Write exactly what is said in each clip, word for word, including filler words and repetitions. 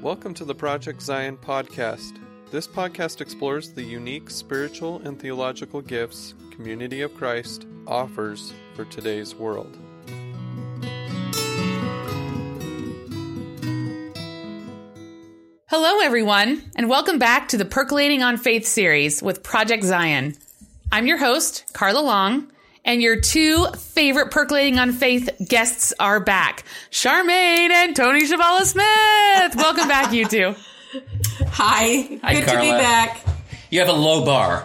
Welcome to the Project Zion podcast. This podcast explores the unique spiritual and theological gifts Community of Christ offers for today's world. Hello, everyone, and welcome back to the Percolating on Faith series with Project Zion. I'm your host, Carla Long, and your two favorite Percolating on Faith guests are back, Charmaine and Tony Chavala-Smith. Welcome back, you two. Hi. Hi, Good Carla. to be back. You have a low bar.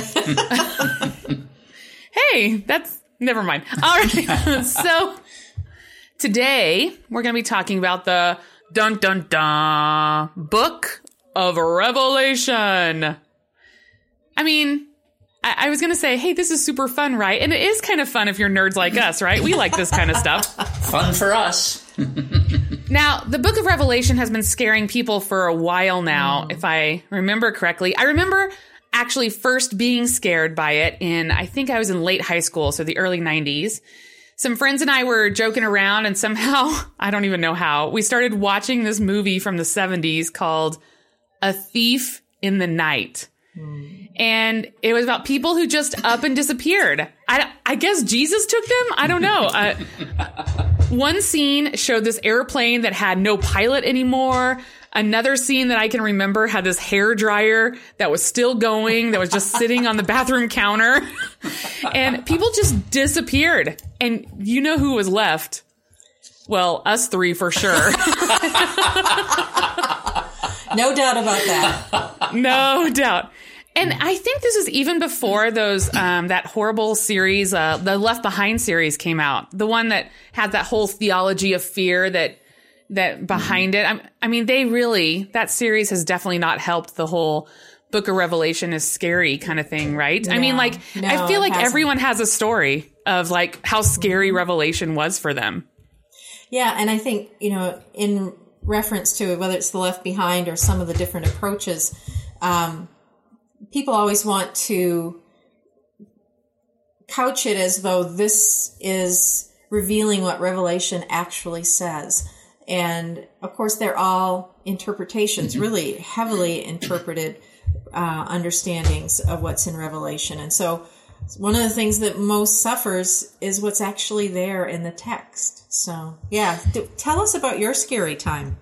Hey, that's, never mind. All right, so today we're going to be talking about the dun dun dun Book of Revelation. I mean, I, I was going to say, hey, this is super fun, right? And it is kind of fun if you're nerds like us, right? We like this kind of stuff. Fun for us. Now, the Book of Revelation has been scaring people for a while now, if I remember correctly. I remember actually first being scared by it in, I think I was in late high school, so the early nineties. Some friends and I were joking around, and somehow, I don't even know how, we started watching this movie from the seventies called A Thief in the Night. Mm. And it was about people who just up and disappeared. I, I guess Jesus took them? I don't know. Uh, one scene showed this airplane that had no pilot anymore. Another scene that I can remember had this hair dryer that was still going, that was just sitting on the bathroom counter. And people just disappeared. And you know who was left? Well, us three for sure. No doubt about that. No doubt. And I think this is even before those um, that horrible series, uh, the Left Behind series came out. The one that had that whole theology of fear that that behind it. I, I mean, they really, that series has definitely not helped the whole Book of Revelation is scary kind of thing, right? No, I mean, like, no, I feel like hasn't. everyone has a story of like how scary Revelation was for them. Yeah, and I think, you know, in reference to whether it's the Left Behind or some of the different approaches, um, people always want to couch it as though this is revealing what Revelation actually says. And of course, they're all interpretations, mm-hmm. really heavily interpreted uh, understandings of what's in Revelation. And so one of the things that most suffers is what's actually there in the text. So, yeah, do, tell us about your scary time.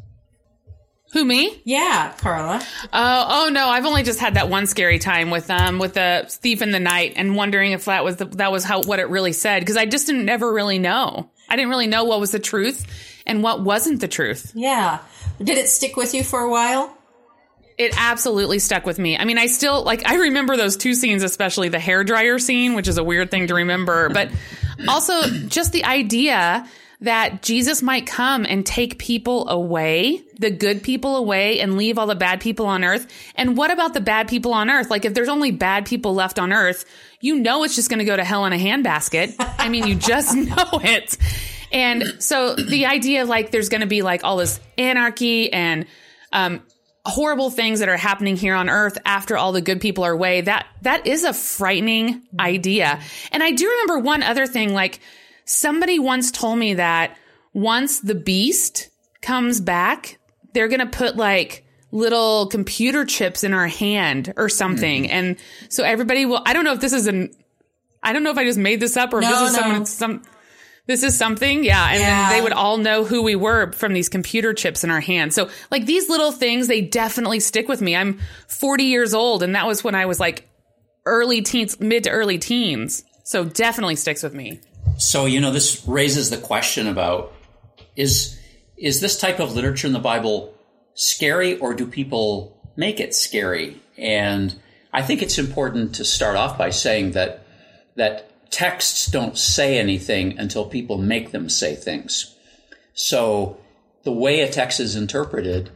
Who, me? Yeah, Carla. Oh, oh no! I've only just had that one scary time with um with the thief in the night, and wondering if that was the, that was how what it really said, because I just didn't never really know. I didn't really know what was the truth and what wasn't the truth. Yeah. Did it stick with you for a while? It absolutely stuck with me. I mean, I still, like, I remember those two scenes, especially the hairdryer scene, which is a weird thing to remember. But also just the idea that Jesus might come and take people away, the good people away, and leave all the bad people on earth. And what about the bad people on earth? Like, if there's only bad people left on earth, you know it's just going to go to hell in a handbasket. I mean, you just know it. And so the idea of, like, there's going to be, like, all this anarchy and um horrible things that are happening here on earth after all the good people are away, that that is a frightening idea. And I do remember one other thing, like, somebody once told me that once the beast comes back, they're going to put like little computer chips in our hand or something. Mm-hmm. And so everybody will, I don't know if this is an, I don't know if I just made this up or if no, this is no. someone, some, this is something. Yeah. And yeah. then they would all know who we were from these computer chips in our hands. So like these little things, they definitely stick with me. I'm forty years old, and that was when I was like early teens, mid to early teens. So definitely sticks with me. So, you know, this raises the question about, is is this type of literature in the Bible scary, or do people make it scary? And I think it's important to start off by saying that that texts don't say anything until people make them say things. So the way a text is interpreted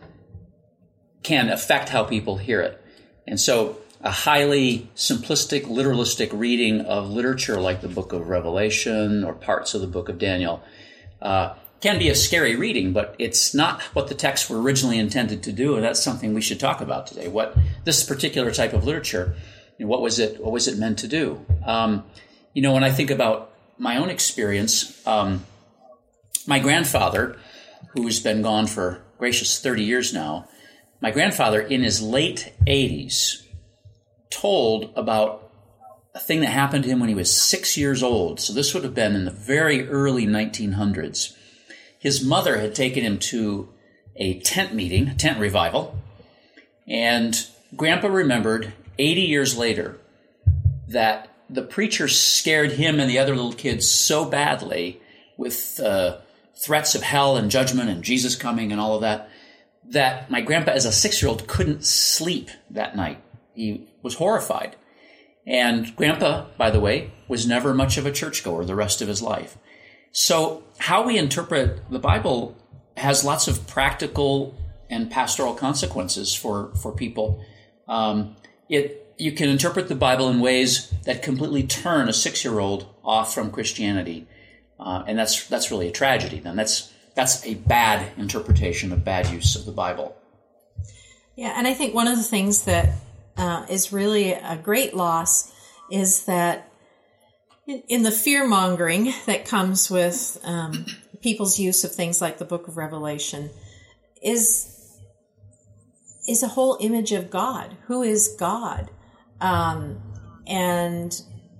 can affect how people hear it. And so a highly simplistic, literalistic reading of literature like the Book of Revelation or parts of the Book of Daniel uh, can be a scary reading, but it's not what the texts were originally intended to do, and that's something we should talk about today. What this particular type of literature, you know, what was it? What was it meant to do? Um, you know, when I think about my own experience, um, my grandfather, who's been gone for gracious, thirty years now, my grandfather in his late eighties told about a thing that happened to him when he was six years old. So this would have been in the very early nineteen hundreds. His mother had taken him to a tent meeting, a tent revival, and Grandpa remembered eighty years later that the preacher scared him and the other little kids so badly with uh, threats of hell and judgment and Jesus coming and all of that, that my grandpa as a six-year-old couldn't sleep that night. He was horrified. And Grandpa, by the way, was never much of a churchgoer the rest of his life. So how we interpret the Bible has lots of practical and pastoral consequences for, for people. Um, it you can interpret the Bible in ways that completely turn a six-year-old off from Christianity. Uh, and that's that's really a tragedy. Then that's that's a bad interpretation, a bad use of the Bible. Yeah, and I think one of the things that uh, is really a great loss is that in the fear-mongering that comes with um, people's use of things like the Book of Revelation is is a whole image of God. Who is God? Um, and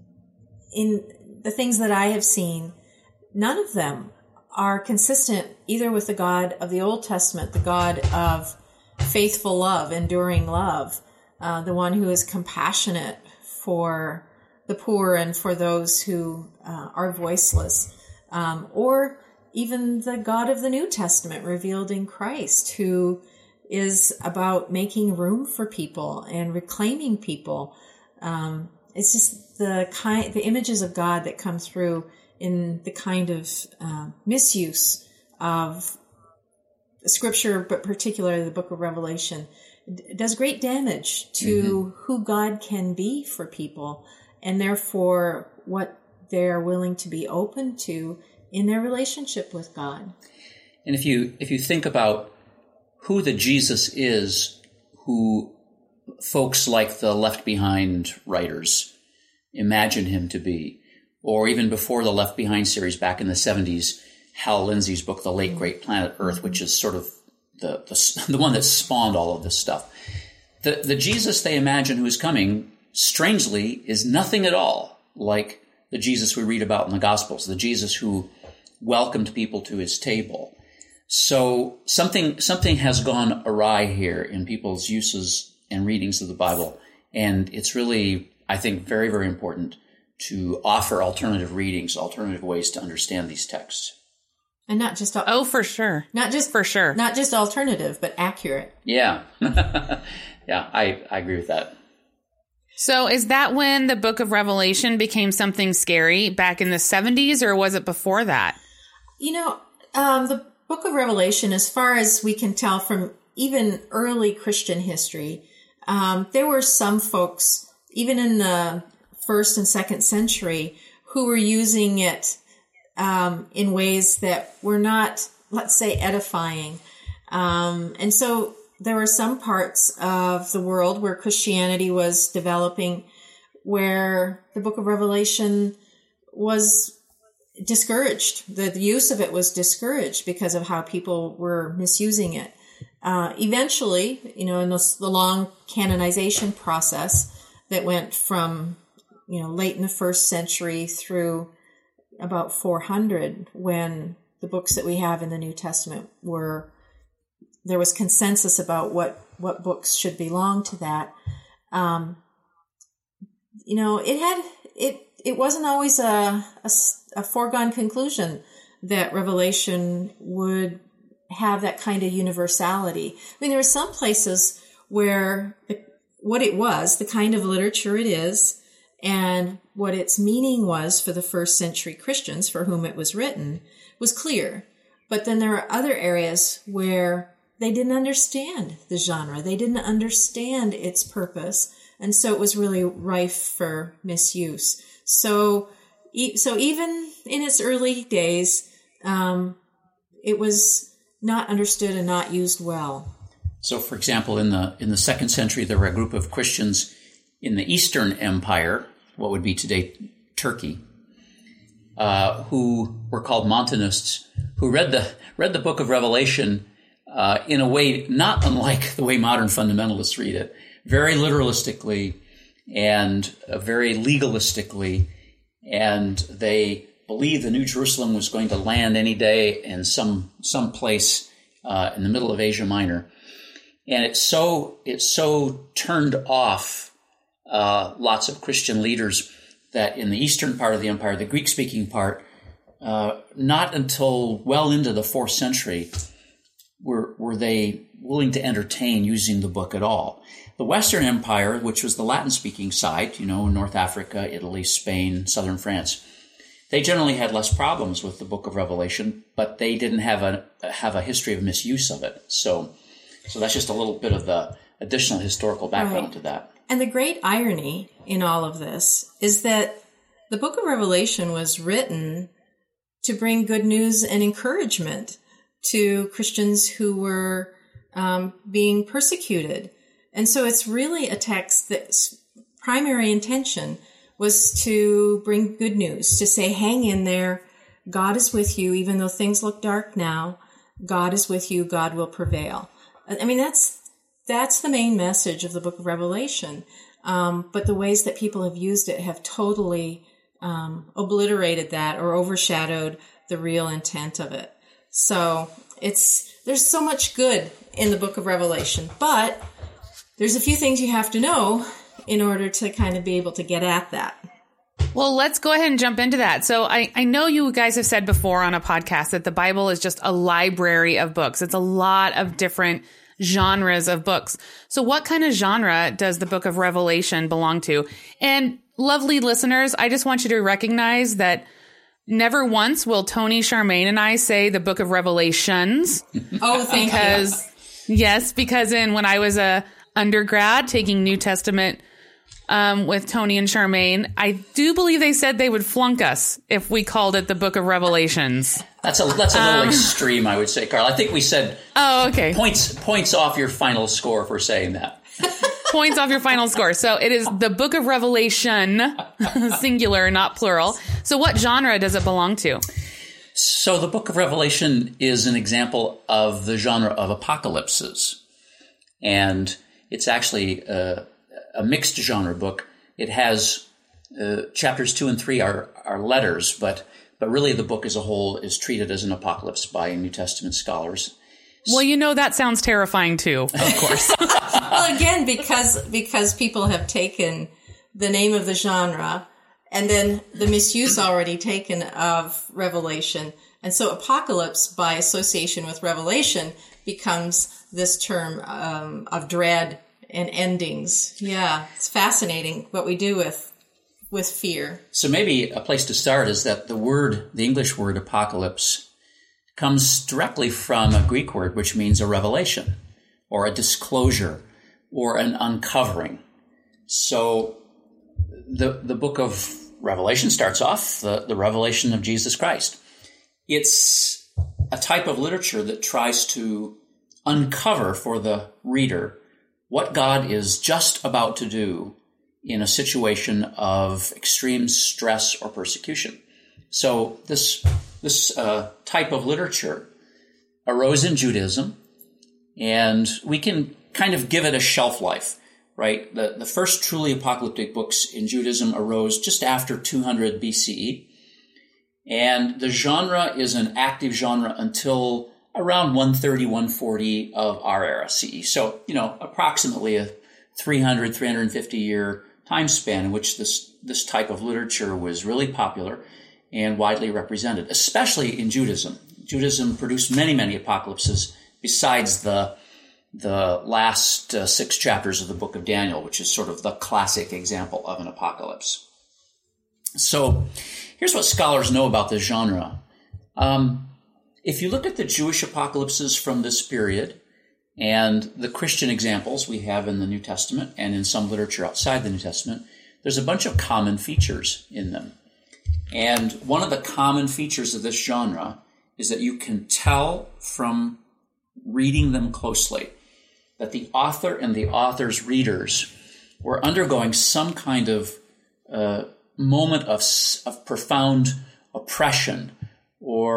in the things that I have seen, none of them are consistent either with the God of the Old Testament, the God of faithful love, enduring love, uh, the one who is compassionate for the poor and for those who uh, are voiceless, um, or even the God of the New Testament revealed in Christ, who is about making room for people and reclaiming people. Um, it's just the kind, the images of God that come through in the kind of uh, misuse of Scripture, but particularly the Book of Revelation. It does great damage to mm-hmm. who God can be for people, and therefore what they're willing to be open to in their relationship with God. And if you if you think about who the Jesus is, who folks like the Left Behind writers imagine him to be, or even before the Left Behind series back in the seventies, Hal Lindsey's book, The Late Great Planet Earth, which is sort of the, the the one that spawned all of this stuff. The the Jesus they imagine who is coming, strangely, is nothing at all like the Jesus we read about in the Gospels, the Jesus who welcomed people to his table. So something something has gone awry here in people's uses and readings of the Bible, and it's really, I think, very, very important to offer alternative readings, alternative ways to understand these texts. And not just al- oh, for sure, not just for sure, not just alternative, but accurate. Yeah, yeah, I, I agree with that. So, is that when the Book of Revelation became something scary back in the seventies, or was it before that? You know, um, the Book of Revelation, as far as we can tell from even early Christian history, um, there were some folks, even in the first and second century, who were using it um, in ways that were not, let's say, edifying. Um, and so there were some parts of the world where Christianity was developing where the Book of Revelation was discouraged. The, the use of it was discouraged because of how people were misusing it. Uh, eventually, you know, in the, the long canonization process that went from, you know, late in the first century through about four hundred, when the books that we have in the New Testament were, there was consensus about what, what books should belong to that. Um, you know, it had, it, it wasn't always a, a, a foregone conclusion that Revelation would have that kind of universality. I mean, there are some places where the, what it was, the kind of literature it is, and what its meaning was for the first century Christians for whom it was written was clear. But then there are other areas where they didn't understand the genre. They didn't understand its purpose. And so it was really rife for misuse. So, so even in its early days, um, it was not understood and not used well. So, for example, in the in the second century, there were a group of Christians in the Eastern Empire, what would be today Turkey, uh, who were called Montanists, who read the read the Book of Revelation uh, in a way not unlike the way modern fundamentalists read it, very literalistically and uh, very legalistically, and they believed the New Jerusalem was going to land any day in some some place uh, in the middle of Asia Minor, and it so it so turned off uh, lots of Christian leaders that in the eastern part of the empire, the Greek-speaking part, uh, not until well into the fourth century were were they willing to entertain using the book at all. The Western Empire, which was the Latin-speaking side, you know, North Africa, Italy, Spain, southern France, they generally had less problems with the Book of Revelation, but they didn't have a have a history of misuse of it. So, so that's just a little bit of the additional historical background Right. to that. And the great irony in all of this is that the Book of Revelation was written to bring good news and encouragement to Christians who were um, being persecuted. And so it's really a text that's primary intention was to bring good news, to say, hang in there. God is with you. Even though things look dark now, God is with you. God will prevail. I mean, that's, that's the main message of the book of Revelation. Um, but the ways that people have used it have totally, um, obliterated that or overshadowed the real intent of it. So it's, there's so much good in the book of Revelation, but there's a few things you have to know in order to kind of be able to get at that. Well, let's go ahead and jump into that. So I, I know you guys have said before on a podcast that the Bible is just a library of books. It's a lot of different genres of books. So what kind of genre does the book of Revelation belong to? And lovely listeners, I just want you to recognize that never once will Tony, Charmaine, and I say the book of Revelations. Oh, thank because, you. Yes, because in when I was a undergrad taking New Testament um, with Tony and Charmaine, I do believe they said they would flunk us if we called it the Book of Revelations. That's a that's a little Um, extreme, I would say, Carl. I think we said Oh, okay. points points off your final score for saying that. Points off your final score. So it is the Book of Revelation, singular, not plural. So what genre does it belong to? So the Book of Revelation is an example of the genre of apocalypses, and it's actually a, a mixed genre book. It has uh, chapters two and three are are letters, but but really the book as a whole is treated as an apocalypse by New Testament scholars. Well, you know, that sounds terrifying too, of course. Well, again, because because people have taken the name of the genre and then the misuse already taken of Revelation. And so apocalypse, by association with Revelation, becomes this term um, of dread and endings. Yeah, it's fascinating what we do with with fear. So maybe a place to start is that the word, the English word apocalypse, comes directly from a Greek word which means a revelation or a disclosure or an uncovering. So the the book of Revelation starts off the, the revelation of Jesus Christ. It's a type of literature that tries to uncover for the reader what God is just about to do in a situation of extreme stress or persecution. So this this uh, type of literature arose in Judaism, and we can kind of give it a shelf life, right? The, the first truly apocalyptic books in Judaism arose just after two hundred B C E, and the genre is an active genre until around one thirty, one forty of our era, C E. So, you know, approximately a three hundred, three hundred fifty year time span in which this, this type of literature was really popular and widely represented, especially in Judaism. Judaism produced many, many apocalypses besides the, the last uh, six chapters of the book of Daniel, which is sort of the classic example of an apocalypse. So here's what scholars know about this genre. Um, If you look at the Jewish apocalypses from this period and the Christian examples we have in the New Testament and in some literature outside the New Testament, there's a bunch of common features in them. And one of the common features of this genre is that you can tell from reading them closely that the author and the author's readers were undergoing some kind of uh, moment of, of profound oppression or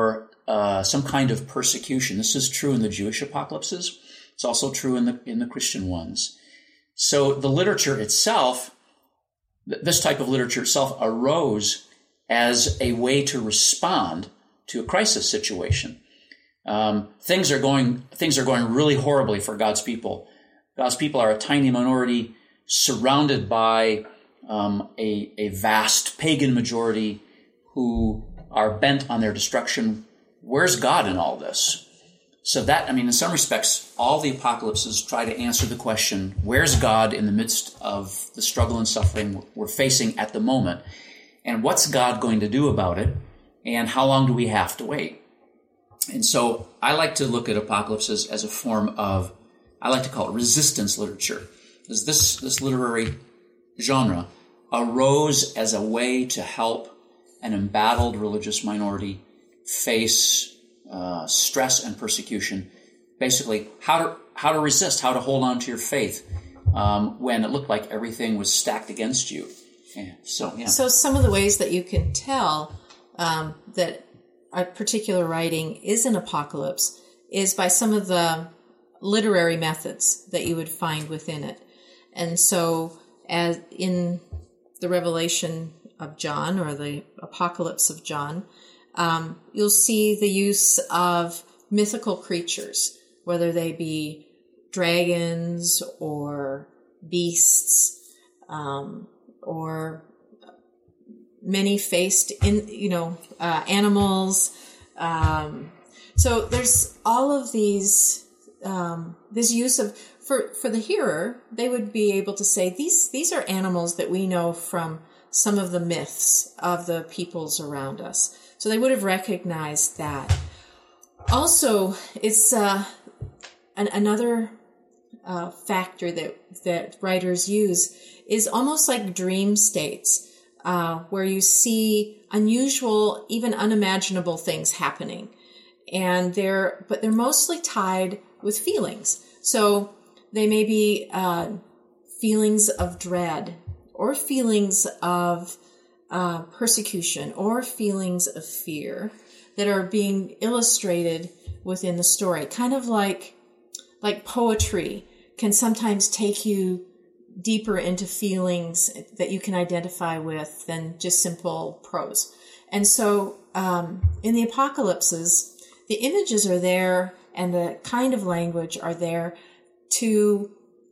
uh, some kind of persecution. This is true in the Jewish apocalypses. It's also true in the in the Christian ones. So the literature itself, th- this type of literature itself, arose as a way to respond to a crisis situation. Um, things are going things are going really horribly for God's people. God's people are a tiny minority surrounded by um, a, a vast pagan majority who are bent on their destruction. Where's God in all this? So that, I mean, in some respects, all the apocalypses try to answer the question, where's God in the midst of the struggle and suffering we're facing at the moment? And what's God going to do about it? And how long do we have to wait? And so I like to look at apocalypses as a form of, I like to call it resistance literature. Because this, this literary genre arose as a way to help an embattled religious minority face uh, stress and persecution. Basically, how to how to resist, how to hold on to your faith um, when it looked like everything was stacked against you. Yeah, so, yeah. So some of the ways that you can tell um, that a particular writing is an apocalypse is by some of the literary methods that you would find within it. And so as in the Revelation of John or the Apocalypse of John, um, you'll see the use of mythical creatures, whether they be dragons or beasts, um, or many-faced, in you know, uh, animals. Um, so there's all of these, um, this use of, for for the hearer, they would be able to say these these are animals that we know from some of the myths of the peoples around us. So they would have recognized that. Also, it's uh, an, another uh, factor that that writers use is almost like dream states, uh, where you see unusual, even unimaginable things happening, and they're but they're mostly tied with feelings. So they may be uh, feelings of dread, or feelings of uh, persecution, or feelings of fear that are being illustrated within the story. Kind of like like poetry can sometimes take you deeper into feelings that you can identify with than just simple prose. And so um, in the apocalypses, the images are there and the kind of language are there to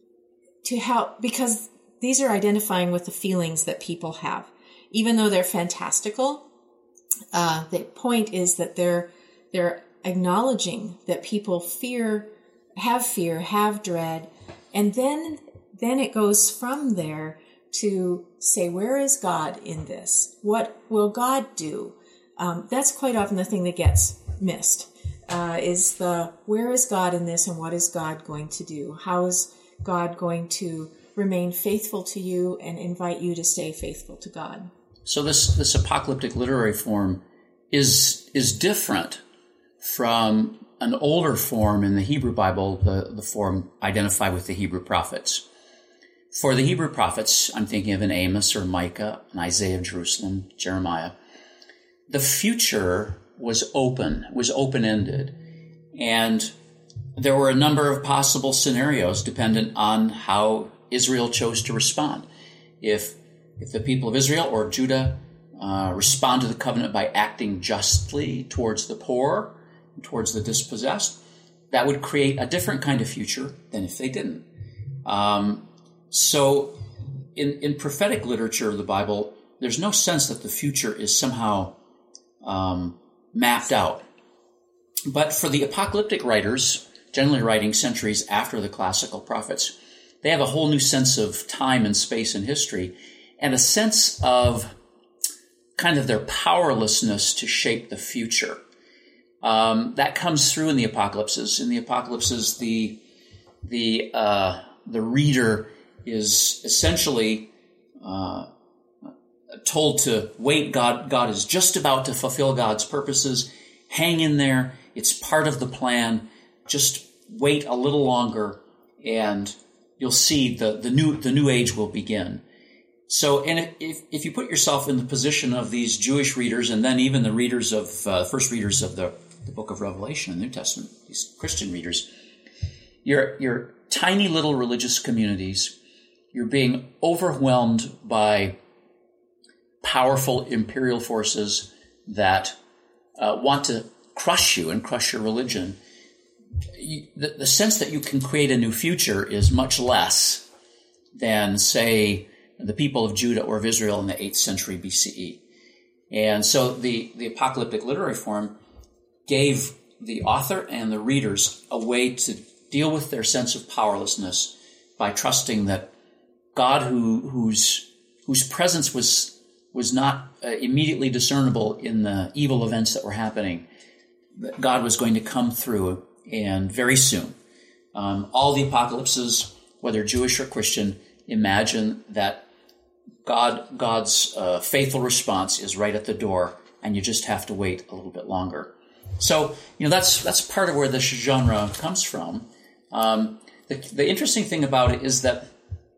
to help, because these are identifying with the feelings that people have. Even though they're fantastical, uh, the point is that they're they're acknowledging that people fear, have fear, have dread, and then then it goes from there to say, where is God in this? What will God do? Um, that's quite often the thing that gets missed, uh, is the where is God in this and what is God going to do? How is God going to remain faithful to you and invite you to stay faithful to God? So this, this apocalyptic literary form is is different from an older form in the Hebrew Bible, the, the form identified with the Hebrew prophets. For the Hebrew prophets, I'm thinking of an Amos or Micah, an Isaiah of Jerusalem, Jeremiah. The future was open, was open-ended, and there were a number of possible scenarios dependent on how Israel chose to respond. If if the people of Israel or Judah uh, respond to the covenant by acting justly towards the poor, towards the dispossessed, that would create a different kind of future than if they didn't. Um, so in, in prophetic literature of the Bible, there's no sense that the future is somehow um, mapped out. But for the apocalyptic writers, generally writing centuries after the classical prophets, they have a whole new sense of time and space and history, and a sense of kind of their powerlessness to shape the future. Um, that comes through in the apocalypses. In the apocalypses, the the uh, the reader is essentially uh, told to wait. God God is just about to fulfill God's purposes. Hang in there. It's part of the plan. Just wait a little longer, and you'll see the, the new the new age will begin. So, and if if you put yourself in the position of these Jewish readers, and then even the readers of uh, first readers of the the book of Revelation, the New Testament, these Christian readers, you're, you're tiny little religious communities. You're being overwhelmed by powerful imperial forces that uh, want to crush you and crush your religion. You, the, the sense that you can create a new future is much less than, say, the people of Judah or of Israel in the eighth century B C E. And so the, the apocalyptic literary form gave the author and the readers a way to deal with their sense of powerlessness by trusting that God, who, whose, whose presence was was not uh, immediately discernible in the evil events that were happening, that God was going to come through, and very soon. Um, all the apocalypses, whether Jewish or Christian, imagine that God God's uh, faithful response is right at the door, and you just have to wait a little bit longer. So, you know, that's that's part of where this genre comes from. Um, the, the interesting thing about it is that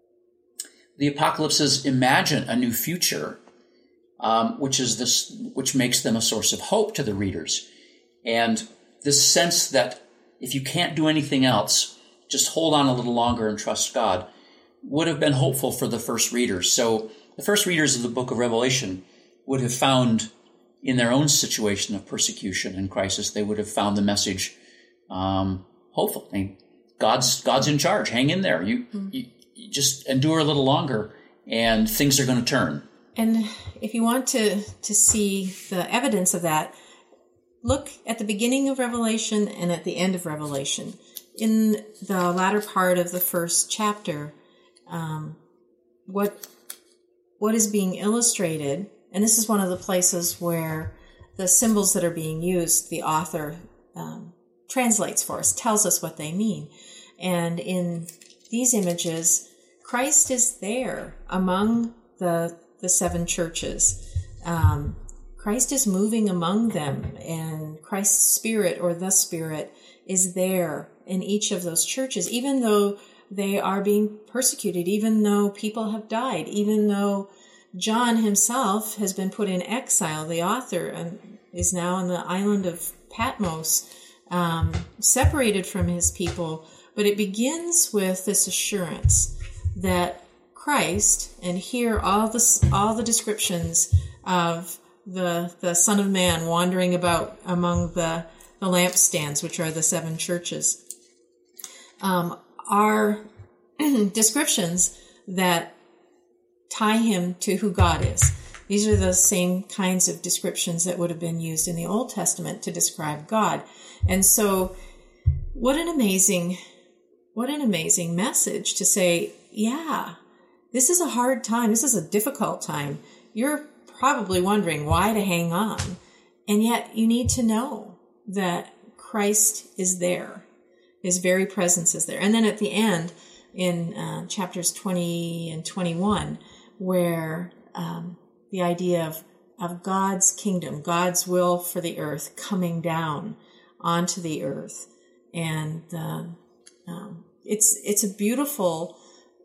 the apocalypses imagine a new future, um, which is this, which makes them a source of hope to the readers, and this sense that if you can't do anything else, just hold on a little longer and trust God, would have been hopeful for the first readers. So the first readers of the book of Revelation would have found, in their own situation of persecution and crisis, they would have found the message um, hopeful. I mean, God's God's in charge. Hang in there. You, mm-hmm. you, you just endure a little longer, and things are going to turn. And if you want to to see the evidence of that, look at the beginning of Revelation and at the end of Revelation. In the latter part of the first chapter, um, what what is being illustrated, and this is one of the places where the symbols that are being used, the author um, translates for us, tells us what they mean. And in these images, Christ is there among the the seven churches. Um, Christ is moving among them, and Christ's Spirit, or the Spirit, is there in each of those churches, even though they are being persecuted, even though people have died, even though John himself has been put in exile. The author and is now on the island of Patmos, um, separated from his people. But it begins with this assurance that Christ, and here all the all the descriptions of the the Son of Man wandering about among the the lampstands, which are the seven churches, um, are descriptions that tie him to who God is. These are the same kinds of descriptions that would have been used in the Old Testament to describe God. And so what an amazing, what an amazing message to say, yeah, this is a hard time. This is a difficult time. You're probably wondering why to hang on. And yet you need to know that Christ is there. His very presence is there. And then at the end, in uh, chapters twenty and twenty-one, where um, the idea of, of God's kingdom, God's will for the earth coming down onto the earth. And uh, um, it's it's a beautiful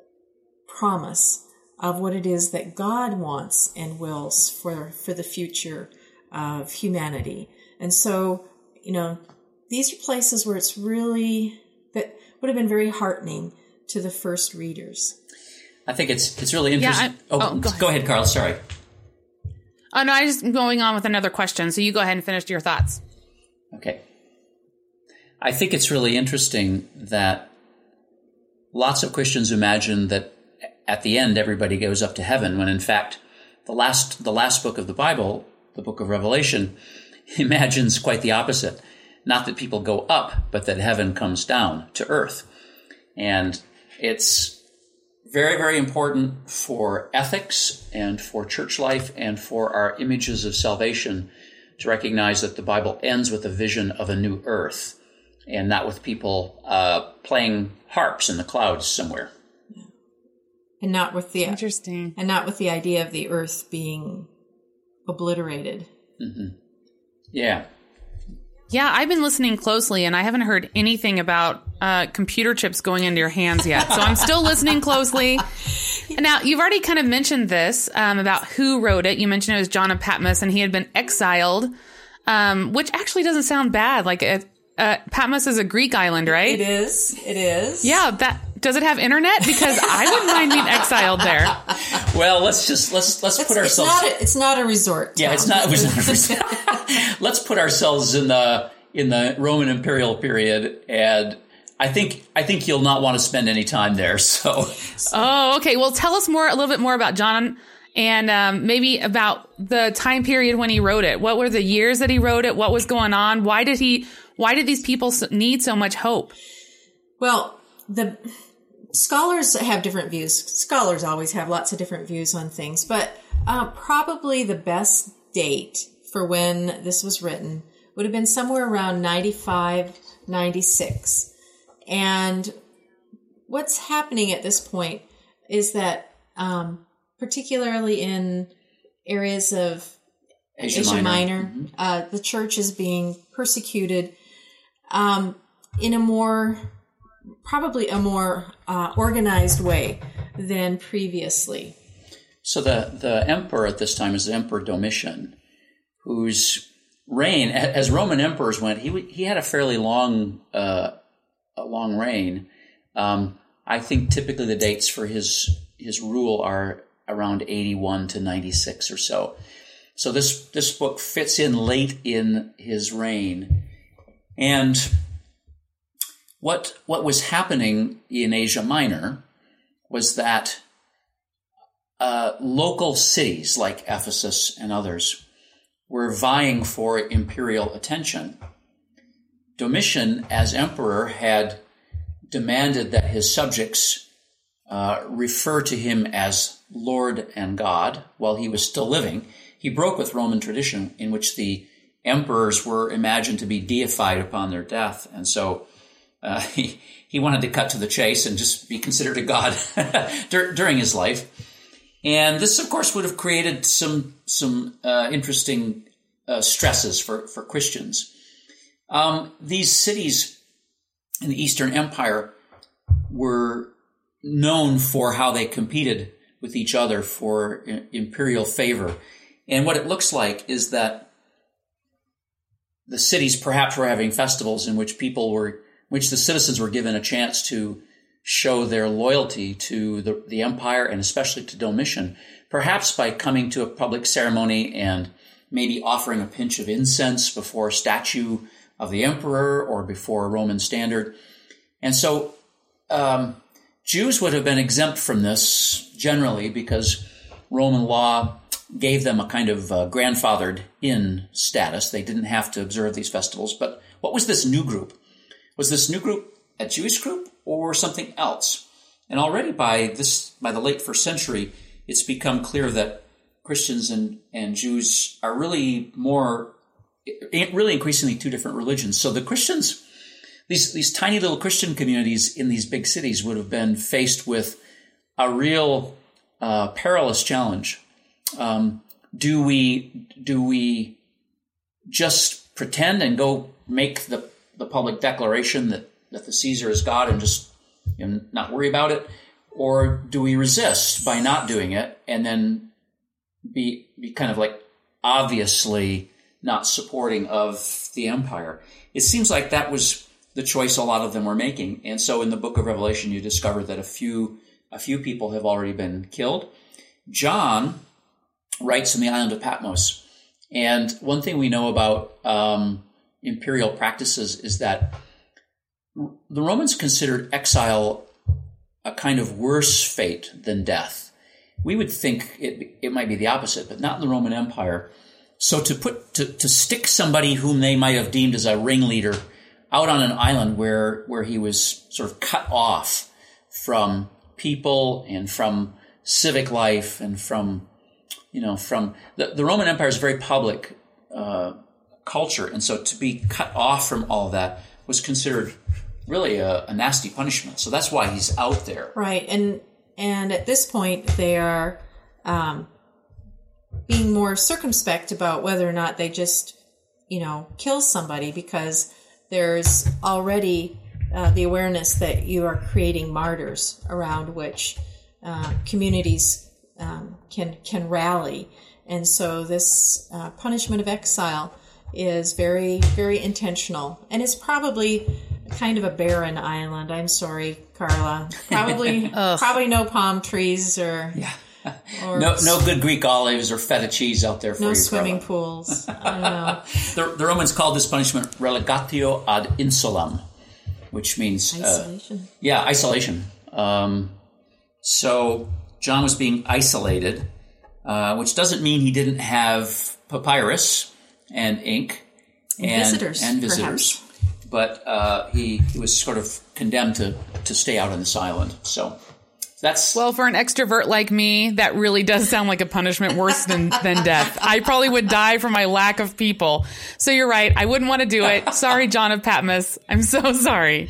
promise of what it is that God wants and wills for, for the future of humanity. And so, you know, these are places where it's really, that would have been very heartening to the first readers. I think it's it's really interesting. Yeah, oh, oh go, go ahead, Carl. Sorry. Oh, no, I was just going on with another question. So you go ahead and finish your thoughts. Okay. I think it's really interesting that lots of Christians imagine that at the end everybody goes up to heaven, when in fact the last the last book of the Bible, the book of Revelation, imagines quite the opposite. Not that people go up, but that heaven comes down to earth. And it's very, very important for ethics and for church life and for our images of salvation to recognize that the Bible ends with a vision of a new earth and not with people uh, playing harps in the clouds somewhere. Yeah. And not with the interesting, and not with the idea of the earth being obliterated. Mm-hmm. Yeah. Yeah, I've been listening closely, and I haven't heard anything about uh, computer chips going into your hands yet. So I'm still listening closely. Now, you've already kind of mentioned this um, about who wrote it. You mentioned it was John of Patmos, and he had been exiled um, which actually doesn't sound bad. Like it, uh, Patmos is a Greek island, right? It is. It is. Yeah. That does it have internet? Because I wouldn't mind being exiled there. Well, let's just let's let's It's, put it's ourselves. not. A, it's not a resort. yeah, town. it's not. It was not a resort. Let's put ourselves in the in the Roman imperial period, and I think I think you'll not want to spend any time there. So. Oh, okay. Well, tell us more, a little bit more about John, and um, maybe about the time period when he wrote it. What were the years that he wrote it? What was going on? Why did he? Why did these people need so much hope? Well, the scholars have different views. Scholars always have lots of different views on things, but uh, probably the best date for when this was written would have been somewhere around ninety-five, ninety-six. And what's happening at this point is that, um, particularly in areas of Asia, Asia Minor, Minor mm-hmm. uh, the church is being persecuted um, in a more, probably a more uh, organized way than previously. So the, the emperor at this time is Emperor Domitian, whose reign, as Roman emperors went, he he had a fairly long uh, a long reign. Um, I think typically the dates for his his rule are around eighty-one to ninety-six or so. So this this book fits in late in his reign, and what what was happening in Asia Minor was that uh, local cities like Ephesus and others were vying for imperial attention. Domitian, as emperor, had demanded that his subjects uh, refer to him as Lord and God while he was still living. He broke with Roman tradition in which the emperors were imagined to be deified upon their death. And so uh, he, he wanted to cut to the chase and just be considered a god dur- during his life. And this, of course, would have created some some uh, interesting uh, stresses for, for Christians. Um, these cities in the Eastern Empire were known for how they competed with each other for imperial favor. And what it looks like is that the cities perhaps were having festivals in which people were, which the citizens were given a chance to show their loyalty to the, the empire and especially to Domitian, perhaps by coming to a public ceremony and maybe offering a pinch of incense before a statue of the emperor or before a Roman standard. And so um, Jews would have been exempt from this generally because Roman law gave them a kind of uh, grandfathered in status. They didn't have to observe these festivals. But what was this new group? Was this new group a Jewish group or something else? And already by this, by the late first century, it's become clear that Christians and, and Jews are really more, really increasingly two different religions. So the Christians, these, these tiny little Christian communities in these big cities would have been faced with a real uh, perilous challenge. Um, do we, do we just pretend and go make the, the public declaration that, that the Caesar is God and just you know, not worry about it? Or do we resist by not doing it and then be, be kind of like obviously not supporting of the empire? It seems like that was the choice a lot of them were making. And so in the book of Revelation, you discover that a few, a few people have already been killed. John writes in the island of Patmos. And one thing we know about um, imperial practices is that the Romans considered exile a kind of worse fate than death. We would think it, it might be the opposite, but not in the Roman Empire. So to put to, to stick somebody whom they might have deemed as a ringleader out on an island where where he was sort of cut off from people and from civic life and from you know from the, the Roman Empire is a very public uh, culture, and so to be cut off from all of that was considered really a, a nasty punishment. So that's why he's out there. Right. And and at this point, they are um, being more circumspect about whether or not they just, you know, kill somebody, because there's already uh, the awareness that you are creating martyrs around which uh, communities um, can can rally. And so this uh, punishment of exile is very, very intentional. And it's probably kind of a barren island. I'm sorry, Carla. Probably probably no palm trees or... Yeah. Or no, no good Greek olives or feta cheese out there for no you. No swimming Carla. pools. I don't know. the, the Romans called this punishment relegatio ad insulam, which means isolation. Uh, yeah, isolation. Um, so John was being isolated, uh, which doesn't mean he didn't have papyrus and ink and, and visitors, and visitors, perhaps. but uh, he he was sort of condemned to to stay out on this island. So. That's well, for an extrovert like me, that really does sound like a punishment worse than, than death. I probably would die from my lack of people. So you're right. I wouldn't want to do it. Sorry, John of Patmos. I'm so sorry.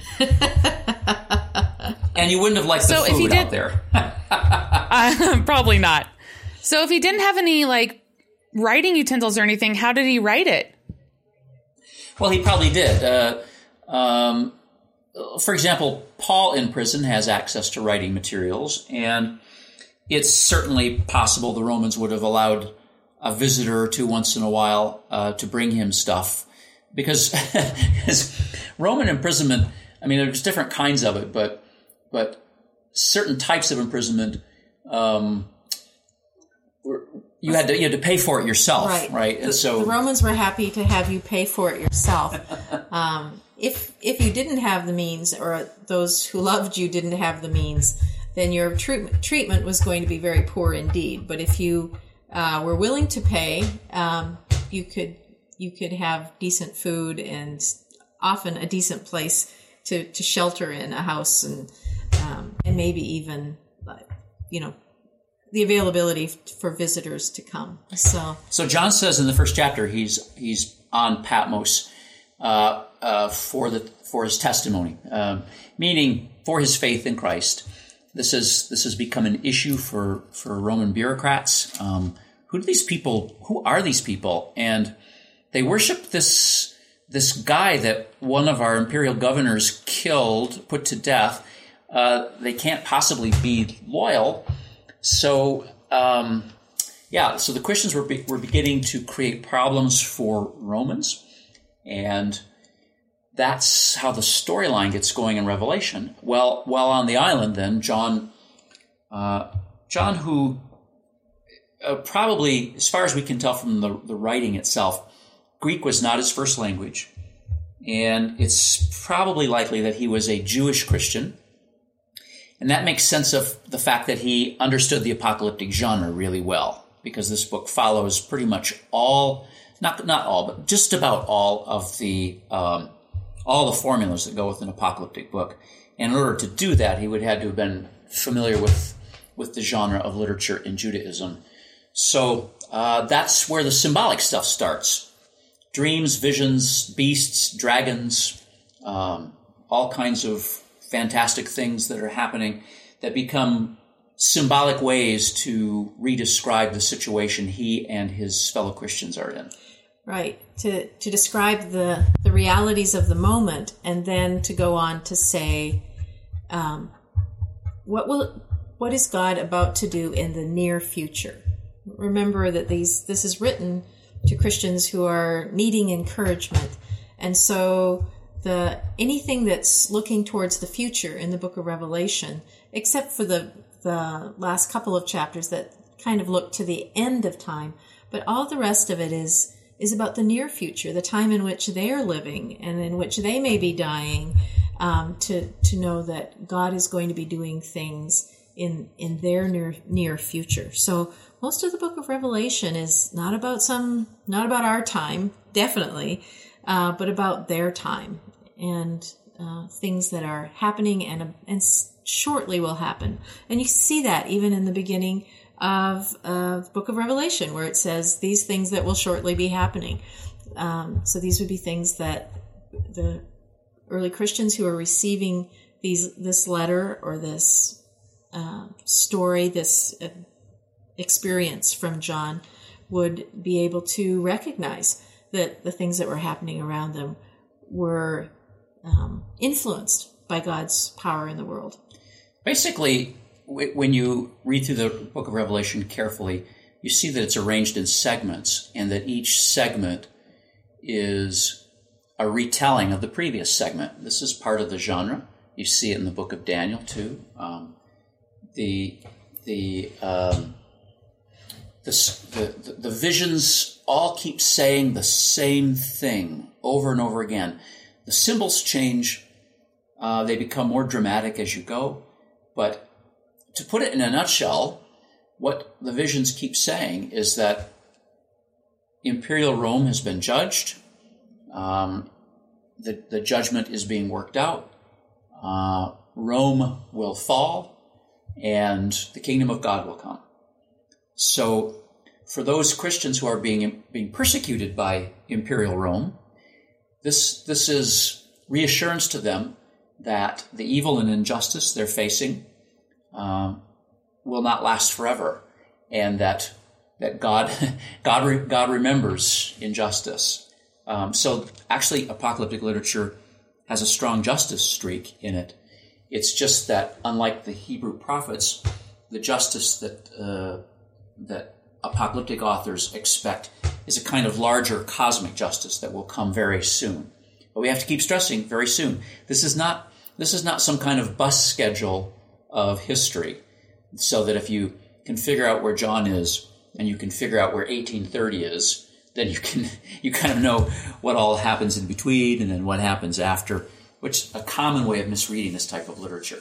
And you wouldn't have liked the so food if he did, out there. uh, probably not. So if he didn't have any like writing utensils or anything, how did he write it? Well, he probably did. Uh, um, For example, Paul in prison has access to writing materials, and it's certainly possible the Romans would have allowed a visitor or two once in a while uh, to bring him stuff, because his Roman imprisonment, I mean, there's different kinds of it, but but certain types of imprisonment, um, you had to you had to pay for it yourself, right? right? And the, so the Romans were happy to have you pay for it yourself. Um, If if you didn't have the means, or those who loved you didn't have the means, then your treatment treatment was going to be very poor indeed. But if you uh, were willing to pay, um, you could you could have decent food and often a decent place to, to shelter in, a house, and um, and maybe even you know the availability for visitors to come. So so John says in the first chapter he's he's on Patmos. Uh, uh, for the for his testimony, um, meaning for his faith in Christ. This is this has become an issue for for Roman bureaucrats. Um, who do these people? Who are these people? And they worship this this guy that one of our imperial governors killed, put to death. Uh, they can't possibly be loyal. So um, yeah, so the Christians were be, were beginning to create problems for Romans. And that's how the storyline gets going in Revelation. Well, while on the island, then John, uh, John, who uh, probably, as far as we can tell from the, the writing itself, Greek was not his first language, and it's probably likely that he was a Jewish Christian, and that makes sense of the fact that he understood the apocalyptic genre really well, because this book follows pretty much all. Not not all, but just about all of the um, all the formulas that go with an apocalyptic book. And in order to do that, he would have to have been familiar with with the genre of literature in Judaism. So uh, that's where the symbolic stuff starts: dreams, visions, beasts, dragons, um, all kinds of fantastic things that are happening that become symbolic ways to re-describe the situation he and his fellow Christians are in. Right, to to describe the, the realities of the moment, and then to go on to say, um, what will what is God about to do in the near future? Remember that these this is written to Christians who are needing encouragement, and so the anything that's looking towards the future in the Book of Revelation, except for the the last couple of chapters that kind of look to the end of time, but all the rest of it is. is about the near future, the time in which they're living and in which they may be dying, um, to to know that God is going to be doing things in in their near near future. So most of the book of Revelation is not about some, not about our time, definitely, uh, but about their time and uh, things that are happening and and shortly will happen. And you see that even in the beginning of uh, the book of Revelation, where it says these things that will shortly be happening. Um, so these would be things that the early Christians who are receiving these this letter or this uh, story, this uh, experience from John, would be able to recognize that the things that were happening around them were um, influenced by God's power in the world. Basically, when you read through the book of Revelation carefully, you see that it's arranged in segments, and that each segment is a retelling of the previous segment. This is part of the genre. You see it in the book of Daniel too. Um, the the, um, the the the visions all keep saying the same thing over and over again. The symbols change; uh, they become more dramatic as you go. But to put it in a nutshell, what the visions keep saying is that Imperial Rome has been judged. Um, the, the judgment is being worked out. Uh, Rome will fall, and the kingdom of God will come. So for those Christians who are being being persecuted by Imperial Rome, this this is reassurance to them that the evil and injustice they're facing um, will not last forever, and that that God God God remembers injustice. Um, so actually, apocalyptic literature has a strong justice streak in it. It's just that, unlike the Hebrew prophets, the justice that uh, that apocalyptic authors expect is a kind of larger cosmic justice that will come very soon. But we have to keep stressing very soon. This is not this is not some kind of bus schedule of history, so that if you can figure out where John is and you can figure out where eighteen thirty is, then you can you kind of know what all happens in between and then what happens after, which is a common way of misreading this type of literature.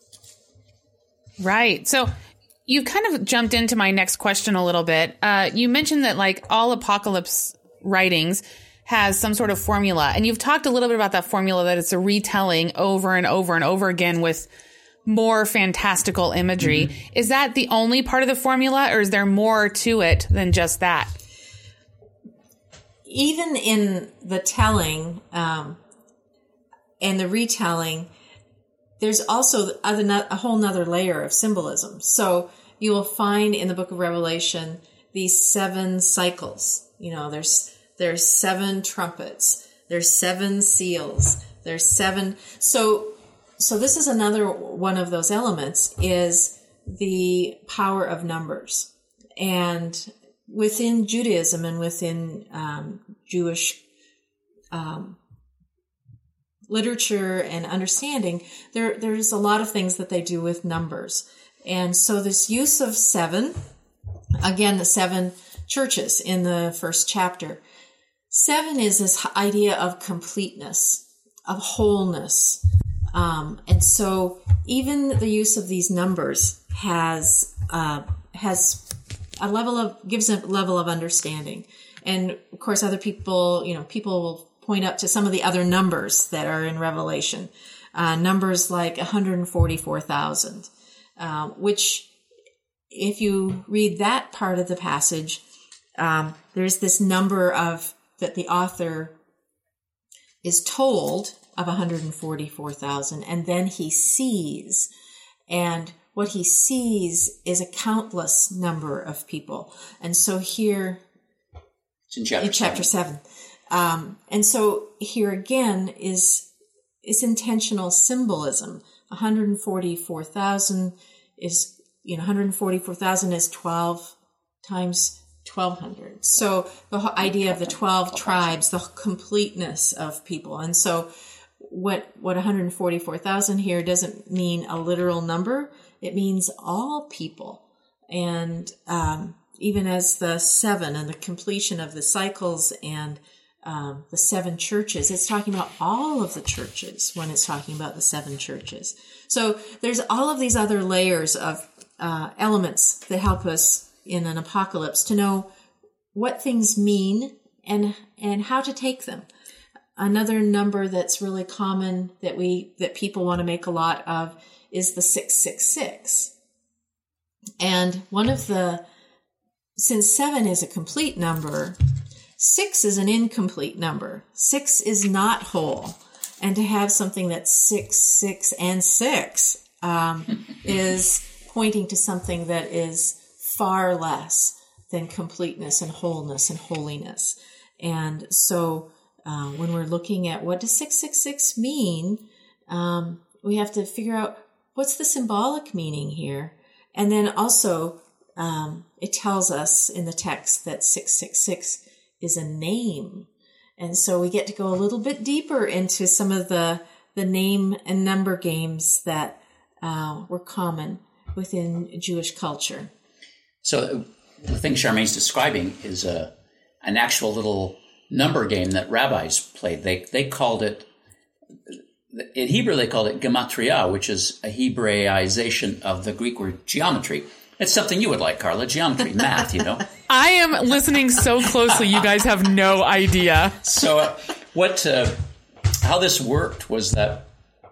Right. So you've kind of jumped into my next question a little bit. Uh, you mentioned that like all apocalypse writings has some sort of formula, and you've talked a little bit about that formula, that it's a retelling over and over and over again with more fantastical imagery. Mm-hmm. Is that the only part of the formula, or is there more to it than just that? Even in the telling um, and the retelling, there's also other, a whole nother layer of symbolism. So you will find in the book of Revelation these seven cycles. You know, there's there's seven trumpets, there's seven seals, there's seven. So so this is another one of those elements, is the power of numbers. And within Judaism and within um, Jewish um, literature and understanding, there there's a lot of things that they do with numbers. And so this use of seven, again, the seven churches in the first chapter, seven is this idea of completeness, of wholeness. Um, and so even the use of these numbers has uh, has a level of, gives a level of understanding. And of course, other people, you know, people will point up to some of the other numbers that are in Revelation, uh, numbers like one hundred forty-four thousand, uh, which if you read that part of the passage, um, there's this number of, that the author is told of one hundred forty-four thousand, and then he sees, and what he sees is a countless number of people. And so here, it's in chapter, in chapter seven. seven. Um, and so here again is, is intentional symbolism. one hundred forty-four thousand is, you know, one hundred forty-four thousand is twelve times twelve hundred. So the whole idea of the twelve tribes, the completeness of people. And so what, what one hundred forty-four thousand here doesn't mean a literal number. It means all people. And um, even as the seven and the completion of the cycles and um, the seven churches, it's talking about all of the churches when it's talking about the seven churches. So there's all of these other layers of uh, elements that help us in an apocalypse to know what things mean and and how to take them. Another number that's really common that we that people want to make a lot of is the six six six. And one of the, since seven is a complete number, six is an incomplete number. Six is not whole. And to have something that's six, six, and six um, is pointing to something that is far less than completeness and wholeness and holiness. And so uh, when we're looking at what does six six six mean, um, we have to figure out what's the symbolic meaning here. And then also um, it tells us in the text that six six six is a name. And so we get to go a little bit deeper into some of the, the name and number games that uh, were common within Jewish culture. So the thing Charmaine's describing is a, an actual little number game that rabbis played. They they called it, in Hebrew they called it gematria, which is a Hebraization of the Greek word geometry. It's something you would like, Carla, geometry, math, you know. I am listening so closely, you guys have no idea. So uh, what, uh, how this worked was that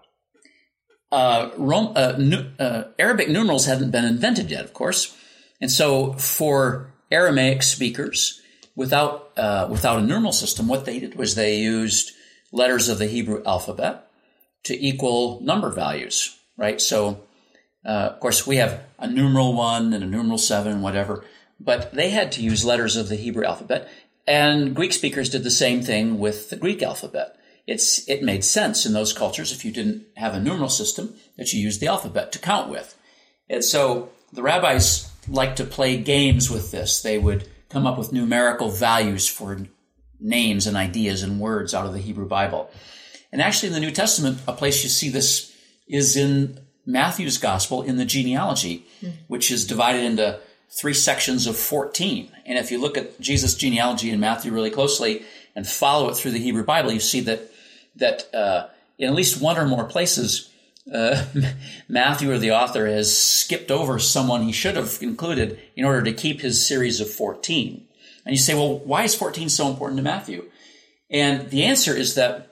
uh, Rome, uh, nu- uh, Arabic numerals hadn't been invented yet, of course. And so for Aramaic speakers, without uh, without a numeral system, what they did was they used letters of the Hebrew alphabet to equal number values, right? So, uh, of course, we have a numeral one and a numeral seven and whatever, but they had to use letters of the Hebrew alphabet, and Greek speakers did the same thing with the Greek alphabet. It's it made sense in those cultures, if you didn't have a numeral system, that you used the alphabet to count with. And so the rabbis liked to play games with this. They would come up with numerical values for names and ideas and words out of the Hebrew Bible. And actually in the New Testament, a place you see this is in Matthew's Gospel in the genealogy, mm-hmm. which is divided into three sections of fourteen. And if you look at Jesus' genealogy in Matthew really closely and follow it through the Hebrew Bible, you see that that uh, in at least one or more places, uh, Matthew or the author has skipped over someone he should have included in order to keep his series of fourteen. And you say, well, why is fourteen so important to Matthew? And the answer is that